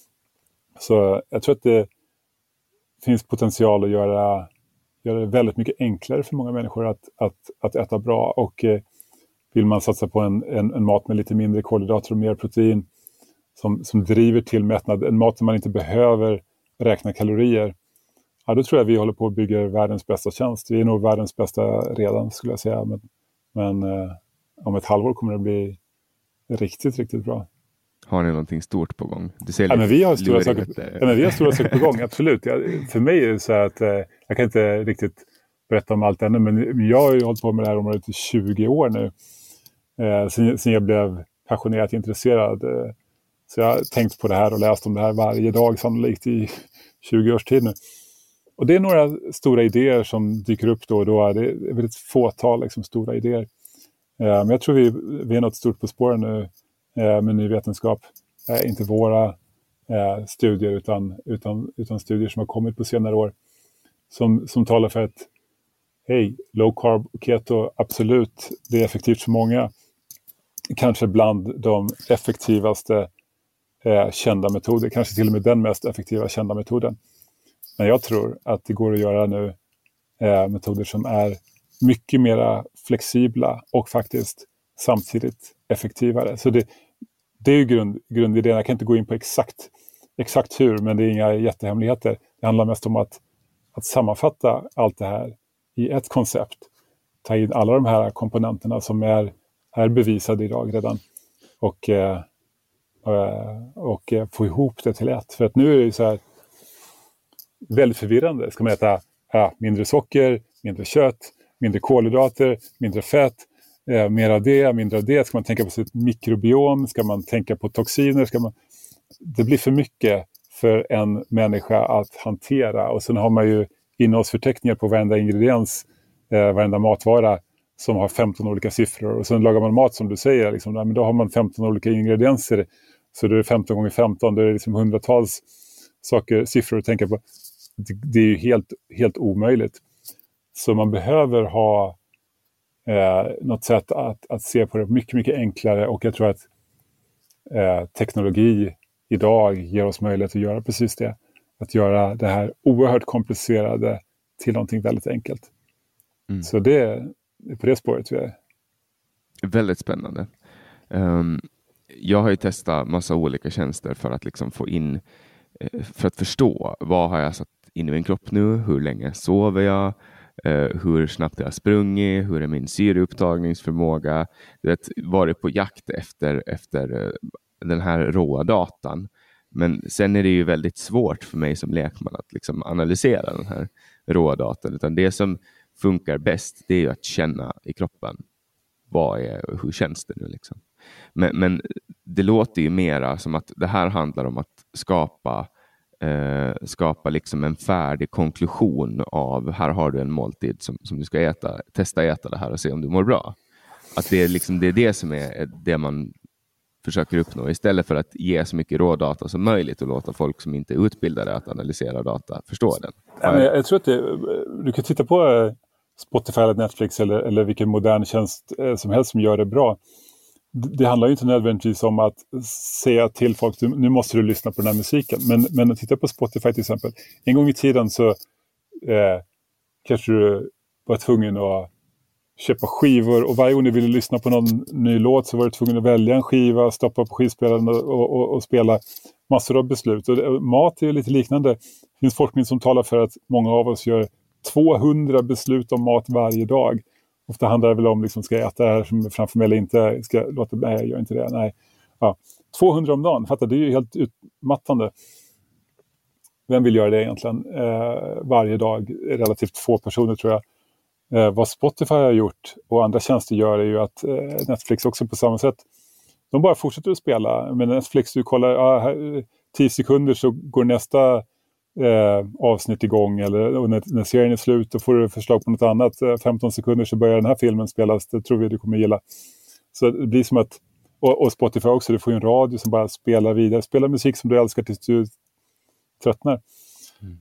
Så jag tror att det finns potential att göra, göra det väldigt mycket enklare för många människor att, att, att äta bra. Och eh, vill man satsa på en, en, en mat med lite mindre kolhydrater och mer protein som, som driver till mättnad, en mat som man inte behöver räkna kalorier, ja, då tror jag vi håller på att bygga världens bästa tjänst. Vi är nog världens bästa redan, skulle jag säga. Men, men eh, om ett halvår kommer det bli riktigt, riktigt bra. Har ni någonting stort på gång? Du ser ja, men vi har stora saker, ja, men vi har stora saker på gång, absolut. Jag, för mig är det så att eh, jag kan inte riktigt berätta om allt ännu, men jag har ju hållit på med det här området i tjugo år nu. Eh, sen, sen jag blev passionerat intresserad. Eh, Så jag har tänkt på det här och läst om det här varje dag sannolikt i tjugo års tid nu. Och det är några stora idéer som dyker upp då och då. Det är väldigt fåtal liksom, stora idéer. Eh, men jag tror vi, vi är något stort på spåren nu eh, med ny vetenskap. Eh, inte våra eh, studier utan, utan, utan studier som har kommit på senare år. Som, som talar för att hej, low carb och keto, absolut, det är effektivt för många. Kanske bland de effektivaste eh, kända metoder. Kanske till och med den mest effektiva kända metoden. Men jag tror att det går att göra nu eh, metoder som är mycket mer flexibla och faktiskt samtidigt effektivare. Så det, det är ju grund, grundidén. Jag kan inte gå in på exakt, exakt hur, men det är inga jättehemligheter. Det handlar mest om att, att sammanfatta allt det här i ett koncept. Ta in alla de här komponenterna som är, är bevisade idag redan. Och, eh, och eh, få ihop det till ett. För att nu är det ju så här väldigt förvirrande. Ska man äta ja, mindre socker, mindre kött, mindre kolhydrater, mindre fett, eh, mer av det, mindre av det. Ska man tänka på sitt mikrobiom? Ska man tänka på toxiner? Ska man... Det blir för mycket för en människa att hantera. Och sen har man ju innehållsförteckningar på varenda ingrediens, eh, varenda matvara som har femton olika siffror. Och sen lagar man mat som du säger, liksom, ja, men då har man femton olika ingredienser. Så då är det femton gånger femton, då är det liksom hundratals saker, siffror att tänka på. Det, det är ju helt, helt omöjligt. Så man behöver ha eh, något sätt att, att se på det mycket, mycket enklare. Och jag tror att eh, teknologi idag ger oss möjlighet att göra precis det. Att göra det här oerhört komplicerade till någonting väldigt enkelt. Mm. Så det är på det spåret vi är. Väldigt spännande. Um, jag har ju testat massa olika tjänster för att liksom få in, för att förstå vad har jag satt in i min kropp nu, hur länge sover jag, uh, hur snabbt jag har sprungit, hur är min syreupptagningsförmåga. Du vet, varit på jakt efter, efter uh, den här råa datan. Men sen är det ju väldigt svårt för mig som lekman att liksom analysera den här råa datan. Utan det som funkar bäst, det är ju att känna i kroppen. Vad är, hur känns det nu liksom? Men, men det låter ju mera som att det här handlar om att skapa, eh, skapa liksom en färdig konklusion av här har du en måltid som, som du ska äta. Testa äta det här och se om du mår bra. Att det är, liksom, det, är det som är det man försöker uppnå istället för att ge så mycket rådata som möjligt och låta folk som inte är utbildade att analysera data förstå den. Ja, men jag, jag tror att det, du kan titta på Spotify eller Netflix eller, eller vilken modern tjänst som helst som gör det bra. Det, det handlar ju inte nödvändigtvis om att säga till folk nu måste du lyssna på den här musiken. Men, men titta på Spotify till exempel. En gång i tiden så eh, kanske du var tvungen att köpa skivor och varje gång du ville lyssna på någon ny låt så var du tvungen att välja en skiva, stoppa på skivspelaren och, och, och spela massor av beslut. Och det, mat är lite liknande. Det finns forskning som talar för att många av oss gör tvåhundra beslut om mat varje dag. Ofta handlar det väl om liksom, ska jag äta det här som framför mig eller inte? Ska jag låta, nej, jag gör inte det. Nej. Ja. tvåhundra om dagen, fattar, det är ju helt utmattande. Vem vill göra det egentligen? Eh, varje dag, relativt få personer tror jag. Eh, vad Spotify har gjort och andra tjänster gör är ju att eh, Netflix också på samma sätt. De bara fortsätter att spela. Men Netflix, du kollar ah, här, tio sekunder så går nästa eh, avsnitt igång. Eller, och när, när serien är slut då får du förslag på något annat. Eh, femton sekunder så börjar den här filmen spelas. Det tror vi du kommer gilla. Så det blir som att, och, och Spotify också, du får ju en radio som bara spelar vidare. Spelar musik som du älskar tills du tröttnar. Mm.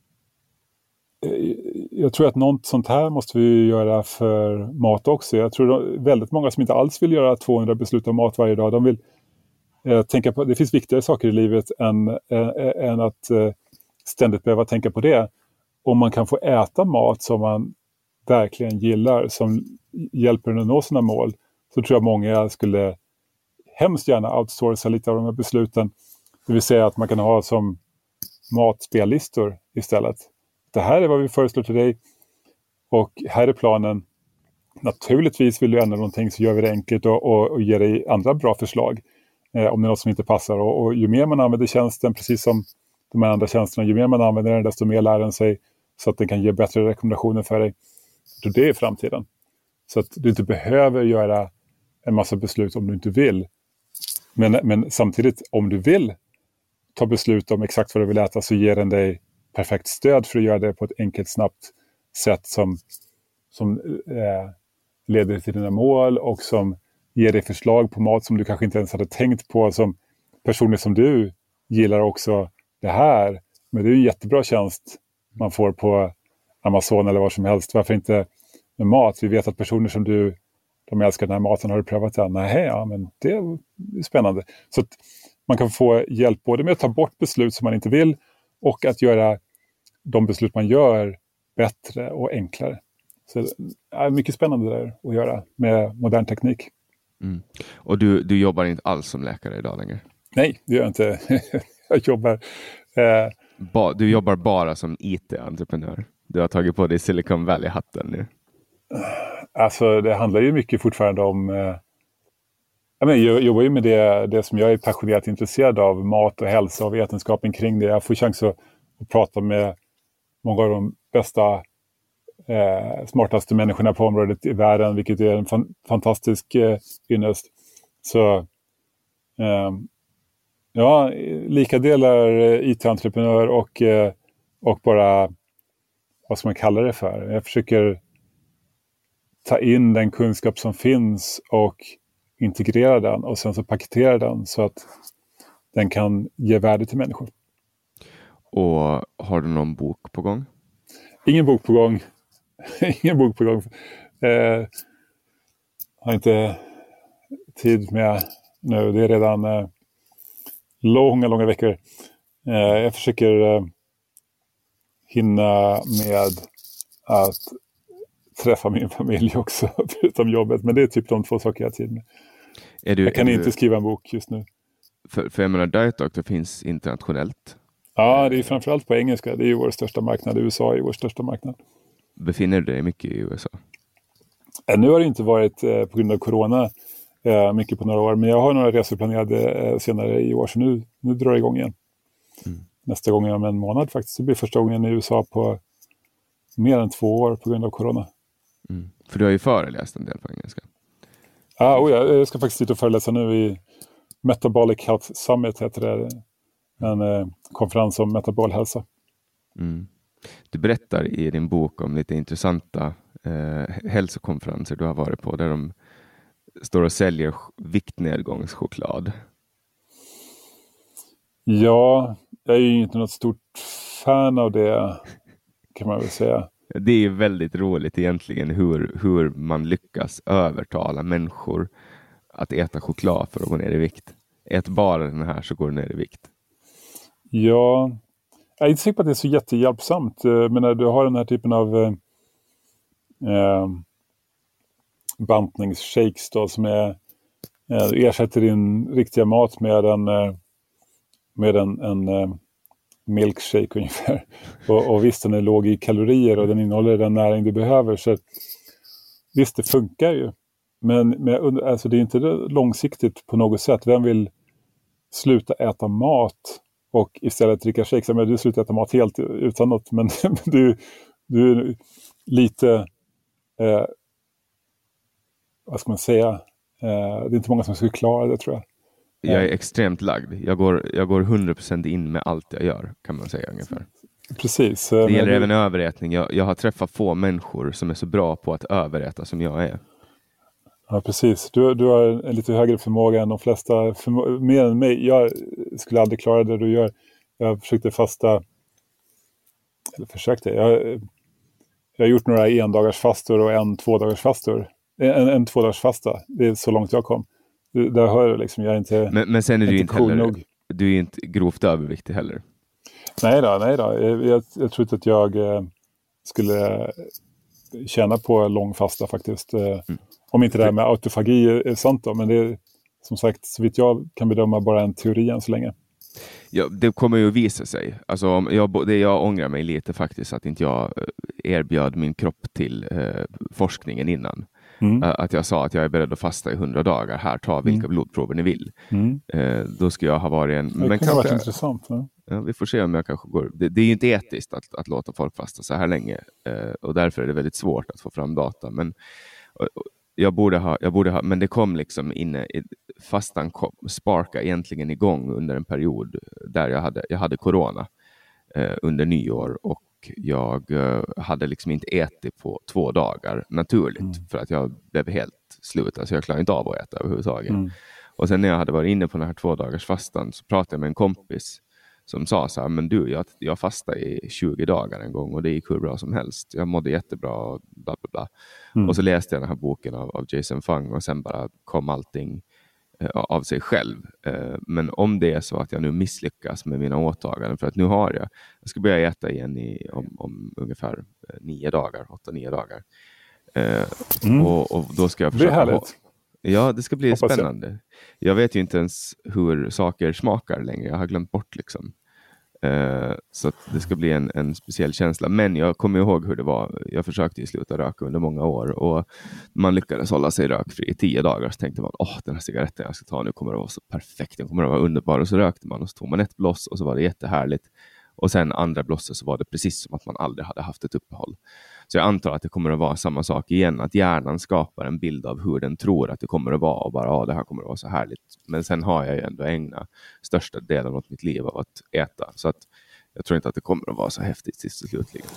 Jag tror att något sånt här måste vi göra för mat också. Jag tror väldigt många som inte alls vill göra tvåhundra beslut om mat varje dag. De vill eh, tänka på, det finns viktigare saker i livet än, äh, än att äh, ständigt behöva tänka på det. Om man kan få äta mat som man verkligen gillar, som hjälper en att nå sina mål, så tror jag många skulle hemskt gärna outsourca lite av de här besluten. Det vill säga att man kan ha som matspellistor istället. Det här är vad vi föreslår till dig och här är planen. Naturligtvis vill du ändra någonting så gör vi det enkelt och, och, och ger dig andra bra förslag eh, om det är något som inte passar. Och, och ju mer man använder tjänsten, precis som de här andra tjänsterna, ju mer man använder den desto mer lär den sig så att den kan ge bättre rekommendationer för dig. Så det är framtiden. Så att du inte behöver göra en massa beslut om du inte vill. Men, men samtidigt, om du vill ta beslut om exakt vad du vill äta, så ger den dig perfekt stöd för att göra det på ett enkelt, snabbt sätt som, som eh, leder till dina mål och som ger dig förslag på mat som du kanske inte ens hade tänkt på. Som personer som du gillar också det här. Men det är ju en jättebra tjänst man får på Amazon eller var som helst. Varför inte med mat? Vi vet att personer som du, de älskar den här maten, har du prövat den? Nej, ja, men det är spännande. Så att man kan få hjälp både med att ta bort beslut som man inte vill och att göra de beslut man gör bättre och enklare. Så det är mycket spännande där att göra med modern teknik. Mm. Och du, du jobbar inte alls som läkare idag längre? Nej, det gör jag inte. Jag jobbar... Eh... Ba, du jobbar bara som I T-entreprenör? Du har tagit på dig Silicon Valley-hatten nu? Alltså det handlar ju mycket fortfarande om... Eh... Jag, menar, jag jobbar ju med det, det som jag är passionerat intresserad av. Mat och hälsa och vetenskapen kring det. Jag får chans att, att prata med många av de bästa... Eh, smartaste människorna på området i världen, vilket är en fan, fantastisk eh, ynnest. Så eh, ja, lika delar I T-entreprenör och, eh, och bara, vad ska man kalla det för? Jag försöker ta in den kunskap som finns och integrera den och sen så paketera den så att den kan ge värde till människor. Och har du någon bok på gång? Ingen bok på gång. Ingen bok på gång. Eh, har inte tid med nu. Det är redan eh, långa, långa veckor. Eh, jag försöker eh, hinna med att träffa min familj också, förutom jobbet. Men det är typ de två saker jag har tid med. Är du, jag kan inte du... skriva en bok just nu. För, för jag menar, Diet Doctor finns internationellt. Ja, det är framförallt på engelska. Det är ju vår största marknad. U S A är vår största marknad. Befinner du dig mycket i U S A? Eh, nu har det inte varit eh, på grund av corona eh, mycket på några år. Men jag har några resor planerade eh, senare i år. Så nu, nu drar det igång igen. Mm. Nästa gång om en månad faktiskt. Det blir första gången i U S A på mer än två år på grund av corona. Mm. För du har ju föreläst en del på engelska. Ja, och jag, jag ska faktiskt dit och föreläsa nu i Metabolic Health Summit heter det. En eh, konferens om metabol hälsa. Mm. Du berättar i din bok om lite intressanta eh, hälsokonferenser du har varit på där de står och säljer viktnedgångschoklad. Ja, jag är ju inte något stort fan av det, kan man väl säga. Det är ju väldigt roligt egentligen hur, hur man lyckas övertala människor att äta choklad för att gå ner i vikt. Ät bara den här så går du ner i vikt. Ja, jag är inte säker på att det är så jättehjälpsamt. Men när du har den här typen av eh, bantningsshakes då, som är, eh, ersätter din riktiga mat med en, eh, med en, en eh, milkshake ungefär. Och, och visst, den är låg i kalorier och den innehåller den näring du behöver. Så visst, det funkar ju. Men, men alltså, det är inte långsiktigt på något sätt. Vem vill sluta äta mat och istället dricka shakes? Men du slutar äta mat helt utan något. Men du, du är lite, eh, vad ska man säga? Eh, det är inte många som skulle klara det, tror jag. Jag är extremt lagd. Jag går, jag går hundra procent in med allt jag gör, kan man säga ungefär. Precis. Det gäller du... även överätning. Jag, jag har träffat få människor som är så bra på att överäta som jag är. Ja, precis. Du, du har en lite högre förmåga än de flesta. Förmo- mer än mig. Jag skulle aldrig klara det du gör. Jag försökte fasta. Eller försökte. Jag, jag har gjort några endagars fastor och en tvådagars fastor. En, en tvådagars fasta. Det är så långt jag kom. Där hör jag liksom, jag är inte. Men, men sen är du inte heller, nog. Du är inte grovt överviktig heller. Nej då, nej då. Jag, jag, jag tror inte att jag eh, skulle tjäna på lång fasta faktiskt. Eh, mm. Om inte det här med autofagi är, är sant då. Men det är som sagt, så vitt jag kan bedöma, bara en teori än så länge. Ja, det kommer ju att visa sig. Alltså, om jag, det jag ångrar mig lite faktiskt att inte jag erbjöd min kropp till eh, forskningen innan. Mm. Att jag sa att jag är beredd att fasta i hundra dagar. Här, ta vilka mm. blodprover ni vill. Mm. Eh, då ska jag ha varit en... Det men kan ha varit intressant. Ja. Ja, vi får se om jag kanske går... Det, det är ju inte etiskt att, att låta folk fasta så här länge. Eh, och därför är det väldigt svårt att få fram data. Men och, och, jag, borde ha, jag borde ha... Men det kom liksom inne... I, fastan kom, sparka egentligen igång under en period där jag hade, jag hade corona eh, under nyår, och jag eh, hade liksom inte ätit på två dagar naturligt mm. för att jag blev helt slut. Alltså jag klarade inte av att äta överhuvudtaget. Mm. Och sen när jag hade varit inne på den här två dagars fastan så pratade jag med en kompis som sa så här, men du, jag, jag fastade i tjugo dagar en gång och det gick hur bra som helst. Jag mådde jättebra och bla bla bla. Mm. Och så läste jag den här boken av, av Jason Fung och sen bara kom allting eh, av sig själv. Eh, men om det är så att jag nu misslyckas med mina åtaganden, för att nu har jag, jag ska börja äta igen i, om, om ungefär eh, nio dagar, åtta, nio dagar. Eh, mm. och, och då ska jag försöka... Det är härligt. Ja, det ska bli Hoppas spännande. Jag. jag vet ju inte ens hur saker smakar längre. Jag har glömt bort liksom. Uh, så att det ska bli en, en speciell känsla. Men jag kommer ihåg hur det var. Jag försökte ju sluta röka under många år. Och man lyckades hålla sig rökfri i tio dagar. Så tänkte man, åh, den här cigaretten jag ska ta nu kommer att vara så perfekt. Den kommer att vara underbar. Och så rökte man och så tog man ett bloss och så var det jättehärligt. Och sen andra blosset så var det precis som att man aldrig hade haft ett uppehåll. Så jag antar att det kommer att vara samma sak igen. Att hjärnan skapar en bild av hur den tror att det kommer att vara. Och bara, ja, det här kommer att vara så härligt. Men sen har jag ju ändå ägnat största delen av mitt liv av att äta. Så att jag tror inte att det kommer att vara så häftigt sist och slutligen.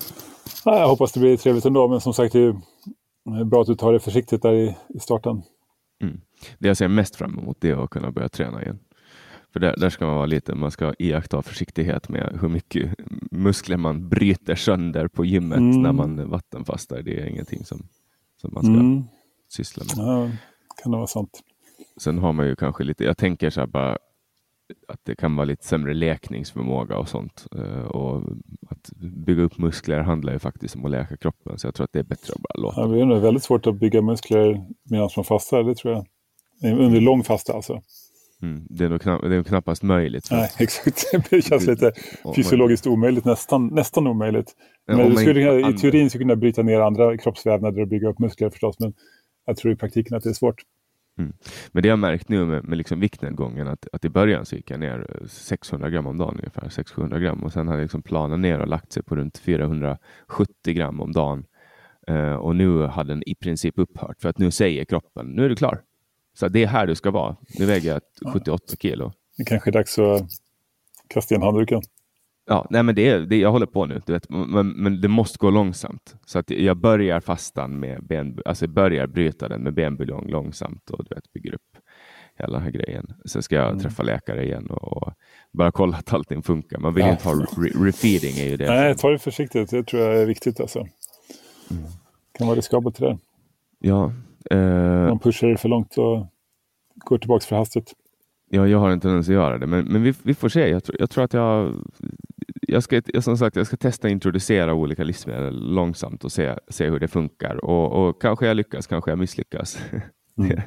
Ja, jag hoppas det blir trevligt ändå. Men som sagt, det är bra att du tar det försiktigt där i, i starten. Mm. Det jag ser mest fram emot det är att kunna börja träna igen. För där, där ska man vara lite, man ska iaktta försiktighet med hur mycket muskler man bryter sönder på gymmet mm. när man vattenfastar. Det är ingenting som, som man ska mm. syssla med. Ja, kan det vara sant. Sen har man ju kanske lite, jag tänker så här bara att det kan vara lite sämre läkningsförmåga och sånt. Och att bygga upp muskler handlar ju faktiskt om att läka kroppen. Så jag tror att det är bättre att bara låta. Ja, det är nog väldigt svårt att bygga muskler medan man fastar, det tror jag. Under lång fasta alltså. Mm, det är nog knapp, det är knappast möjligt. Nej, exakt. Det känns lite fysiologiskt omöjligt, nästan, nästan omöjligt. Men ja, du skulle kunna, i teorin skulle kunna bryta ner andra kroppsvävnader och bygga upp muskler förstås, men jag tror i praktiken att det är svårt. Mm. Men det jag märkt nu med, med liksom viktnedgången att, att i början så gick jag ner sexhundra gram om dagen ungefär, sex till sjuhundra gram, och sen hade jag liksom planat ner och lagt sig på runt fyrahundrasjuttio gram om dagen. Uh, och nu hade den i princip upphört, för att nu säger kroppen, nu är du klar. Så det är här du ska vara. Nu väger jag sjuttioåtta kilo. Det kanske är dags att kasta in handduken. Ja, nej men det är det jag håller på nu. Du vet, men, men det måste gå långsamt. Så att jag börjar fastan med ben, alltså börjar bryta den med benbuljong långsamt och du vet, bygger upp hela den här grejen. Sen ska jag mm. träffa läkare igen och, och bara kolla att allting funkar. Man vill ja. inte ha re- refeeding är ju det. Nej, ta det försiktigt. Det tror jag är viktigt alltså. Mm. Kan vara riskabelt till det. Ja. Uh, Man pushar det för långt och går tillbaka för hastigt. Ja, jag har inte tendens att göra det. Men, men vi, vi får se. Jag tror, jag tror att jag... Jag ska, jag, som sagt, jag ska testa att introducera olika livsmedel långsamt och se, se hur det funkar. Och, och kanske jag lyckas, kanske jag misslyckas. Mm.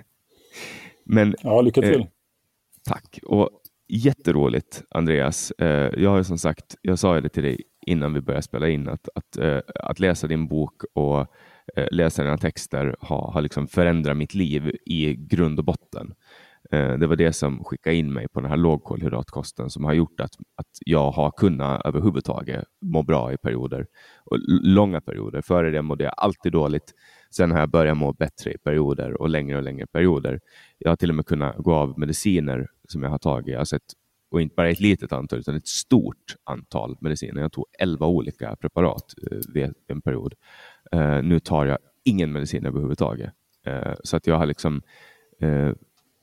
men, ja, lycka till. Eh, tack. Och jätteroligt, Andreas. Eh, jag har som sagt, jag sa det till dig innan vi började spela in, att, att, eh, att läsa din bok och läsa dina texter har, har liksom förändrat mitt liv i grund och botten. Eh, det var det som skickade in mig på den här lågkolhydratkosten som har gjort att, att jag har kunnat överhuvudtaget må bra i perioder. Och långa perioder. Före det mådde jag alltid dåligt. Sen har jag börjat må bättre i perioder och längre och längre perioder. Jag har till och med kunnat gå av mediciner som jag har tagit. Jag har sett, och inte bara ett litet antal utan ett stort antal mediciner. Jag tog elva olika preparat eh, vid en period. Uh, nu tar jag ingen medicin överhuvudtaget. Uh, så att jag har liksom uh,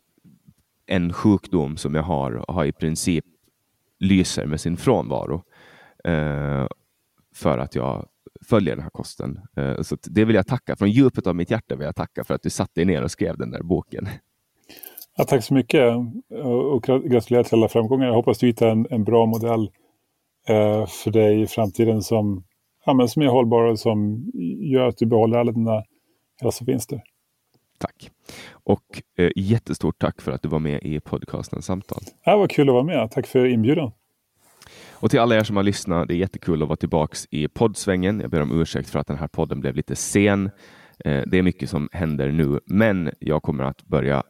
en sjukdom som jag har har i princip lyser med sin frånvaro. Uh, för att jag följer den här kosten. Uh, så det vill jag tacka. Från djupet av mitt hjärta vill jag tacka för att du satte dig ner och skrev den där boken. Ja, tack så mycket. Och gratulerar till alla framgångar. Jag hoppas du hittar en, en bra modell uh, för dig i framtiden som Ja, men som är hållbar och som gör att du behåller alla dina hälsovinster. Tack. Och eh, jättestort tack för att du var med i podcasten Samtal. Ja, vad kul att vara med. Tack för inbjudan. Och till alla er som har lyssnat, det är jättekul att vara tillbaks i poddsvängen. Jag ber om ursäkt för att den här podden blev lite sen. Eh, det är mycket som händer nu, men jag kommer att börja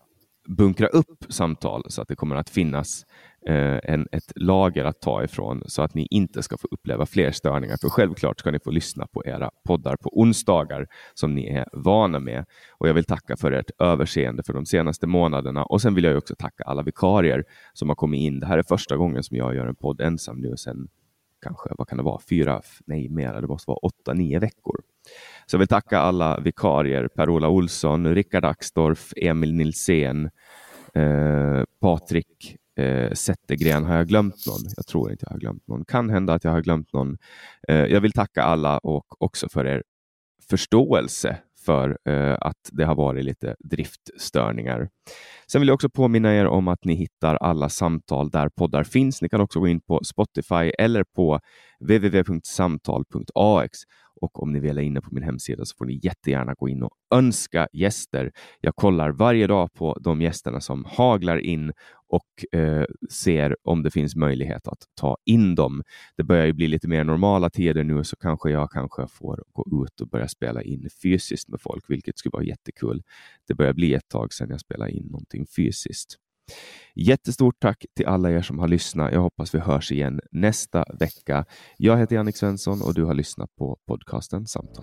bunkra upp samtal så att det kommer att finnas eh, en, ett lager att ta ifrån så att ni inte ska få uppleva fler störningar. För självklart ska ni få lyssna på era poddar på onsdagar som ni är vana med. Och jag vill tacka för ert överseende för de senaste månaderna. Och sen vill jag också tacka alla vikarier som har kommit in. Det här är första gången som jag gör en podd ensam nu sen kanske, vad kan det vara, fyra, nej mer, det måste vara åtta, nio veckor. Så jag vill tacka alla vikarier, Per-Ola Olsson, Rickard Axdorff, Emil Nilsén, eh, Patrik eh, Zettergren. Har jag glömt någon? Jag tror inte jag har glömt någon. Kan hända att jag har glömt någon. Eh, jag vill tacka alla och också för er förståelse för eh, att det har varit lite driftstörningar. Sen vill jag också påminna er om att ni hittar alla samtal där poddar finns. Ni kan också gå in på Spotify eller på w w w punkt samtal punkt a x. Och om ni vill är inne på min hemsida så får ni jättegärna gå in och önska gäster. Jag kollar varje dag på de gästerna som haglar in och eh, ser om det finns möjlighet att ta in dem. Det börjar ju bli lite mer normala tider nu, så kanske jag kanske får gå ut och börja spela in fysiskt med folk, vilket skulle vara jättekul. Det börjar bli ett tag sedan jag spelade in någonting fysiskt. Jättestort tack till alla er som har lyssnat. Jag hoppas vi hörs igen nästa vecka. Jag heter Jannik Svensson och du har lyssnat på podcasten Samtal.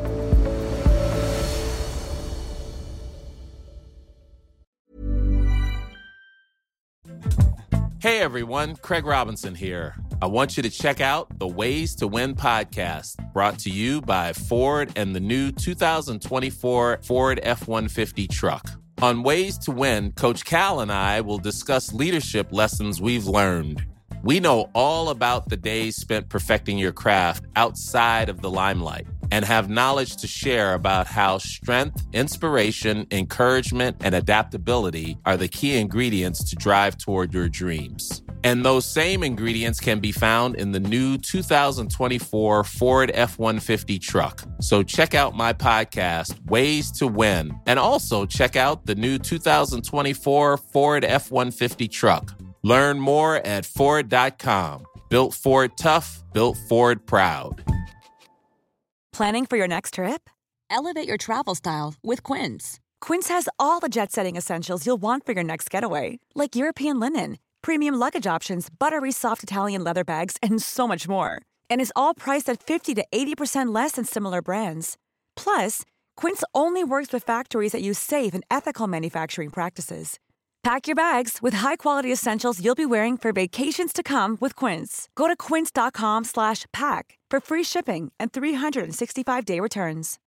Hey everyone, Craig Robinson here. I want you to check out the Ways to Win podcast, brought to you by Ford and the new two thousand twenty-four Ford F one fifty truck. On Ways to Win, Coach Cal and I will discuss leadership lessons we've learned. We know all about the days spent perfecting your craft outside of the limelight and have knowledge to share about how strength, inspiration, encouragement, and adaptability are the key ingredients to drive toward your dreams. And those same ingredients can be found in the new two thousand twenty-four Ford F one fifty truck. So check out my podcast, Ways to Win, and also check out the new two thousand twenty-four Ford F one fifty truck. Learn more at Ford dot com. Built Ford tough, built Ford proud. Planning for your next trip? Elevate your travel style with Quince. Quince has all the jet-setting essentials you'll want for your next getaway, like European linen, premium luggage options, buttery soft Italian leather bags, and so much more. And is all priced at fifty to eighty percent less than similar brands. Plus, Quince only works with factories that use safe and ethical manufacturing practices. Pack your bags with high-quality essentials you'll be wearing for vacations to come with Quince. Go to quince dot com slash pack for free shipping and three sixty-five day returns.